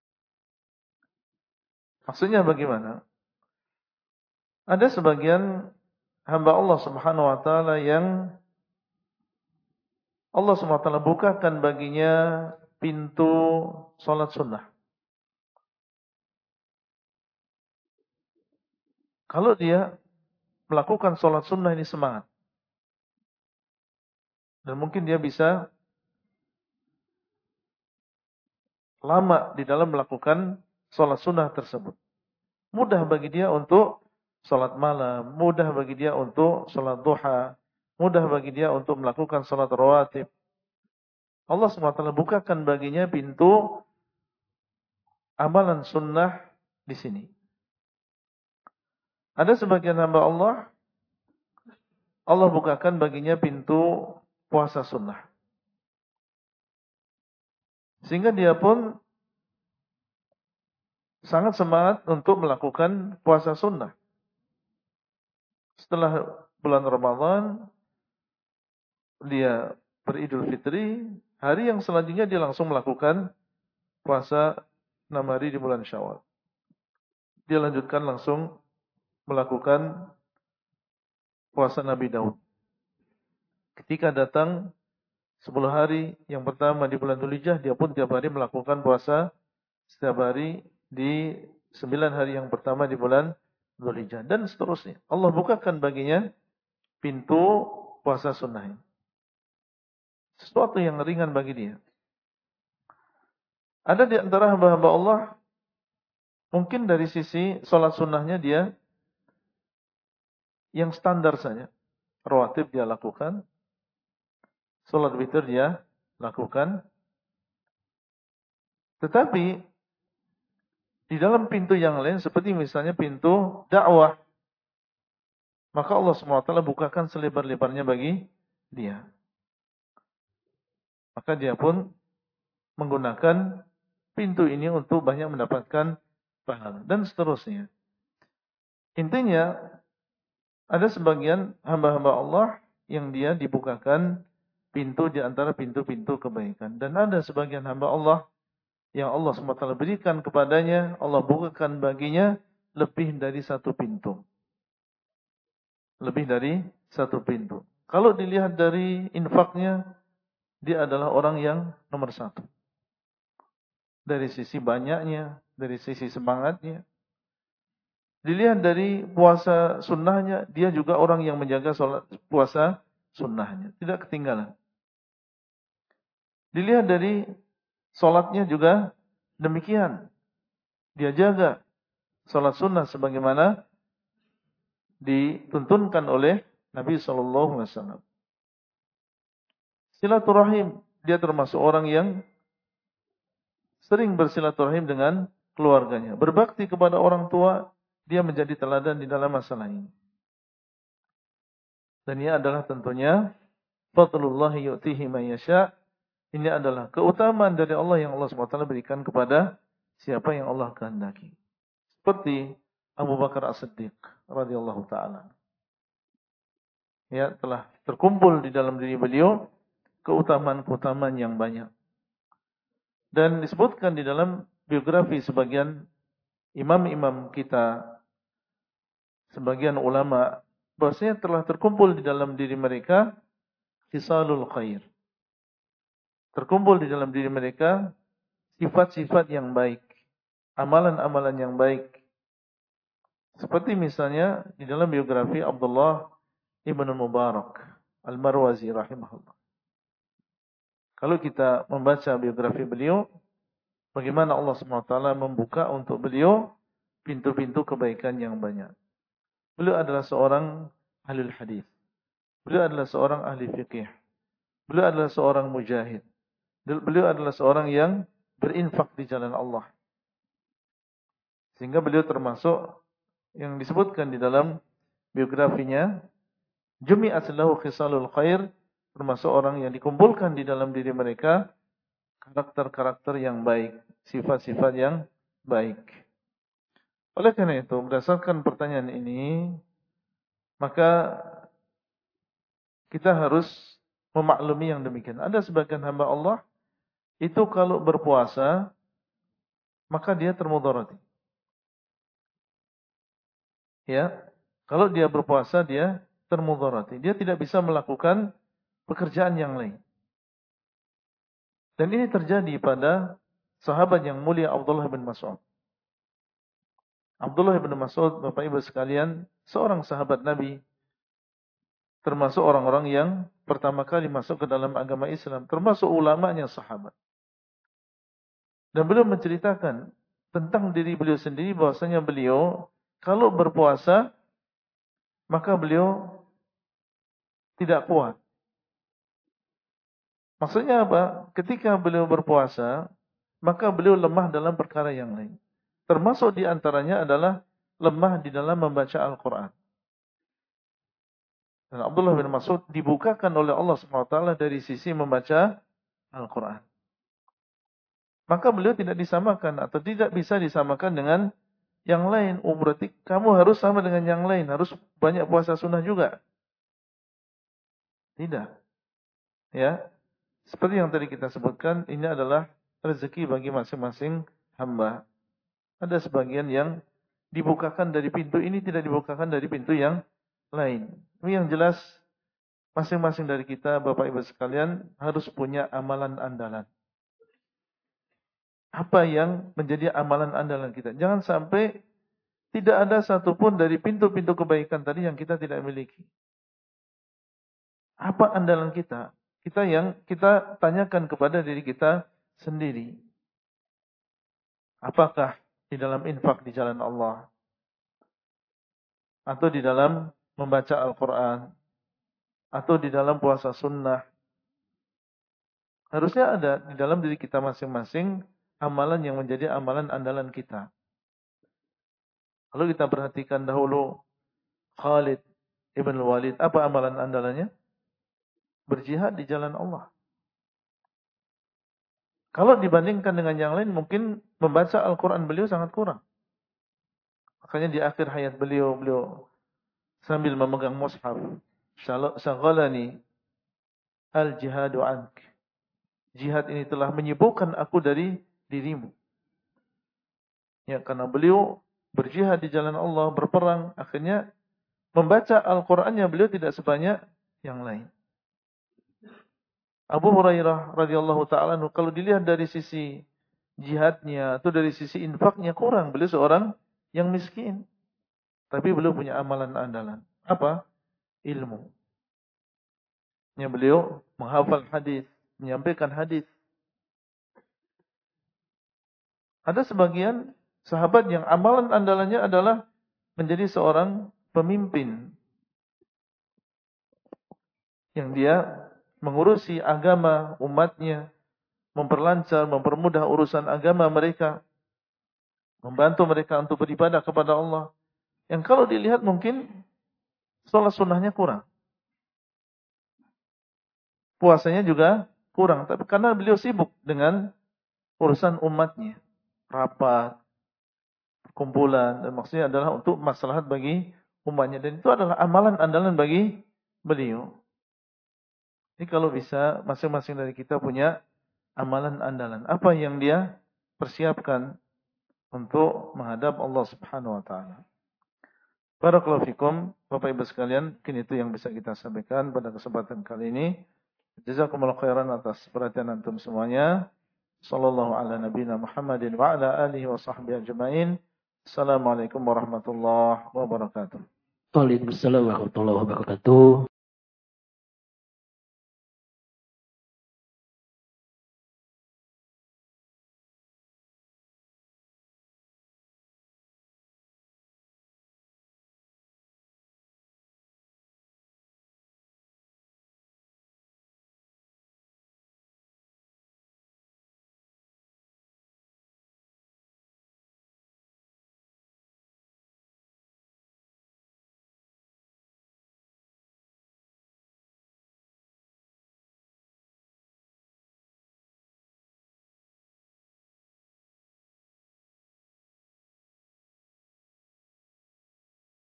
Maksudnya bagaimana? Ada sebagian hamba Allah Subhanahu wa taala yang Allah Subhanahu wa taala bukakan baginya pintu salat sunnah. Kalau dia melakukan salat sunnah ini semangat. Dan mungkin dia bisa lama di dalam melakukan sholat sunnah tersebut. Mudah bagi dia untuk sholat malam, mudah bagi dia untuk sholat duha, mudah bagi dia untuk melakukan sholat rawatib. Allah SWT bukakan baginya pintu amalan sunnah di sini. Ada sebagian hamba Allah bukakan baginya pintu puasa sunnah. Sehingga dia pun sangat semangat untuk melakukan puasa sunnah. Setelah bulan Ramadan, dia beridul fitri, hari yang selanjutnya dia langsung melakukan puasa 6 hari di bulan Syawal. Dia lanjutkan langsung melakukan puasa Nabi Daud. Ketika datang 10 hari yang pertama di bulan Dzulhijjah, dia pun tiap hari melakukan puasa setiap hari di 9 hari yang pertama di bulan Dzulhijjah dan seterusnya. Allah bukakan baginya pintu puasa sunnah. Sesuatu yang ringan bagi dia. Ada di antara hamba-hamba Allah mungkin dari sisi sholat sunnahnya dia yang standar saja. Rawatib dia lakukan, sholat witir dia lakukan. Tetapi di dalam pintu yang lain seperti misalnya pintu dakwah, maka Allah SWT bukakan selebar-lebarnya bagi dia. Maka dia pun menggunakan pintu ini untuk banyak mendapatkan pahala dan seterusnya. Intinya ada sebagian hamba-hamba Allah yang dia dibukakan pintu di antara pintu-pintu kebaikan. Dan ada sebagian hamba Allah yang Allah SWT berikan kepadanya, Allah bukakan baginya lebih dari satu pintu. Lebih dari satu pintu. Kalau dilihat dari infaknya, dia adalah orang yang nomor satu. Dari sisi banyaknya, dari sisi semangatnya. Dilihat dari puasa sunnahnya, dia juga orang yang menjaga puasa sunnahnya. Tidak ketinggalan. Dilihat dari sholatnya juga demikian. Dia jaga sholat sunnah sebagaimana dituntunkan oleh Nabi SAW. Silaturahim, dia termasuk orang yang sering bersilaturahim dengan keluarganya. Berbakti kepada orang tua, dia menjadi teladan di dalam masalah ini. Dan ini adalah tentunya fadlullahi yu'tihi man yasha'. Ini adalah keutamaan dari Allah yang Allah SWT berikan kepada siapa yang Allah kehendaki. Seperti Abu Bakar As-Siddiq radhiyallahu taala. Ya, telah terkumpul di dalam diri beliau keutamaan-keutamaan yang banyak. Dan disebutkan di dalam biografi sebagian imam-imam kita, sebagian ulama, bahwasanya telah terkumpul di dalam diri mereka khisalul khair. Terkumpul di dalam diri mereka sifat-sifat yang baik, amalan-amalan yang baik. Seperti misalnya di dalam biografi Abdullah ibn Mubarak Al-Marwazi rahimahullah. Kalau kita membaca biografi beliau, bagaimana Allah SWT membuka untuk beliau pintu-pintu kebaikan yang banyak. Beliau adalah seorang ahli hadis. Beliau adalah seorang ahli fikih. Beliau adalah seorang mujahid. Beliau adalah seorang yang berinfak di jalan Allah. Sehingga beliau termasuk yang disebutkan di dalam biografinya, jumi'at lahu khisalul khair, termasuk orang yang dikumpulkan di dalam diri mereka karakter-karakter yang baik, sifat-sifat yang baik. Oleh karena itu, berdasarkan pertanyaan ini, maka kita harus memaklumi yang demikian. Ada sebagian hamba Allah itu kalau berpuasa, maka dia termudarati. Ya, kalau dia berpuasa dia termudarati. Dia tidak bisa melakukan pekerjaan yang lain. Dan ini terjadi pada sahabat yang mulia Abdullah bin Mas'ud. Abdullah bin Mas'ud, Bapak Ibu sekalian, seorang sahabat Nabi, termasuk orang-orang yang pertama kali masuk ke dalam agama Islam, termasuk ulamanya sahabat. Dan beliau menceritakan tentang diri beliau sendiri bahwasanya beliau kalau berpuasa maka beliau tidak kuat. Maksudnya apa? Ketika beliau berpuasa, maka beliau lemah dalam perkara yang lain. Termasuk di antaranya adalah lemah di dalam membaca Al-Quran. Dan Abdullah bin Mas'ud dibukakan oleh Allah SWT dari sisi membaca Al-Quran. Maka beliau tidak disamakan atau tidak bisa disamakan dengan yang lain. Oh, berarti kamu harus sama dengan yang lain. Harus banyak puasa sunnah juga. Tidak. Ya. Seperti yang tadi kita sebutkan, ini adalah rezeki bagi masing-masing hamba. Ada sebagian yang dibukakan dari pintu ini, tidak dibukakan dari pintu yang lain. Ini yang jelas, masing-masing dari kita, Bapak Ibu sekalian, harus punya amalan andalan. Apa yang menjadi amalan andalan kita? Jangan sampai tidak ada satupun dari pintu-pintu kebaikan tadi yang kita tidak miliki. Apa andalan kita? Kita tanyakan kepada diri kita sendiri. Apakah di dalam infak di jalan Allah? Atau di dalam membaca Al-Quran? Atau di dalam puasa sunnah? Harusnya ada di dalam diri kita masing-masing amalan yang menjadi amalan andalan kita. Kalau kita perhatikan dahulu Khalid ibn Walid, apa amalan andalannya? Berjihad di jalan Allah. Kalau dibandingkan dengan yang lain, mungkin membaca Al-Quran beliau sangat kurang. Makanya di akhir hayat beliau sambil memegang mushaf, syaghalani al-jihadu ank. Jihad ini telah menyibukkan aku dari dirimu. Ya, karena beliau berjihad di jalan Allah, berperang, akhirnya membaca Al-Qur'annya beliau tidak sebanyak yang lain. Abu Hurairah radhiyallahu taala kalau dilihat dari sisi jihadnya atau dari sisi infaknya kurang, beliau seorang yang miskin. Tapi beliau punya amalan andalan. Apa? Ilmu. Yang beliau menghafal hadis, menyampaikan hadis. Ada sebagian sahabat yang amalan andalannya adalah menjadi seorang pemimpin. Yang dia mengurusi agama umatnya, memperlancar, mempermudah urusan agama mereka, membantu mereka untuk beribadah kepada Allah. Yang kalau dilihat mungkin sholat sunnahnya kurang. Puasanya juga kurang. Tapi karena beliau sibuk dengan urusan umatnya. Rapat, kumpulan, dan maksudnya adalah untuk maslahat bagi umatnya. Dan itu adalah amalan andalan bagi beliau. Jadi kalau bisa masing-masing dari kita punya amalan andalan. Apa yang dia persiapkan untuk menghadap Allah Subhanahu wa taala. Barakallahu fikum, Bapak Ibu sekalian, mungkin itu yang bisa kita sampaikan pada kesempatan kali ini. Jazakumullahu khairan atas perhatian antum semuanya. Sallallahu ala nabiyina Muhammadin wa ala alihi wa sahbihi ajma'in. Assalamualaikum warahmatullahi wabarakatuh. Waalaikumsalam warahmatullahi wabarakatuh.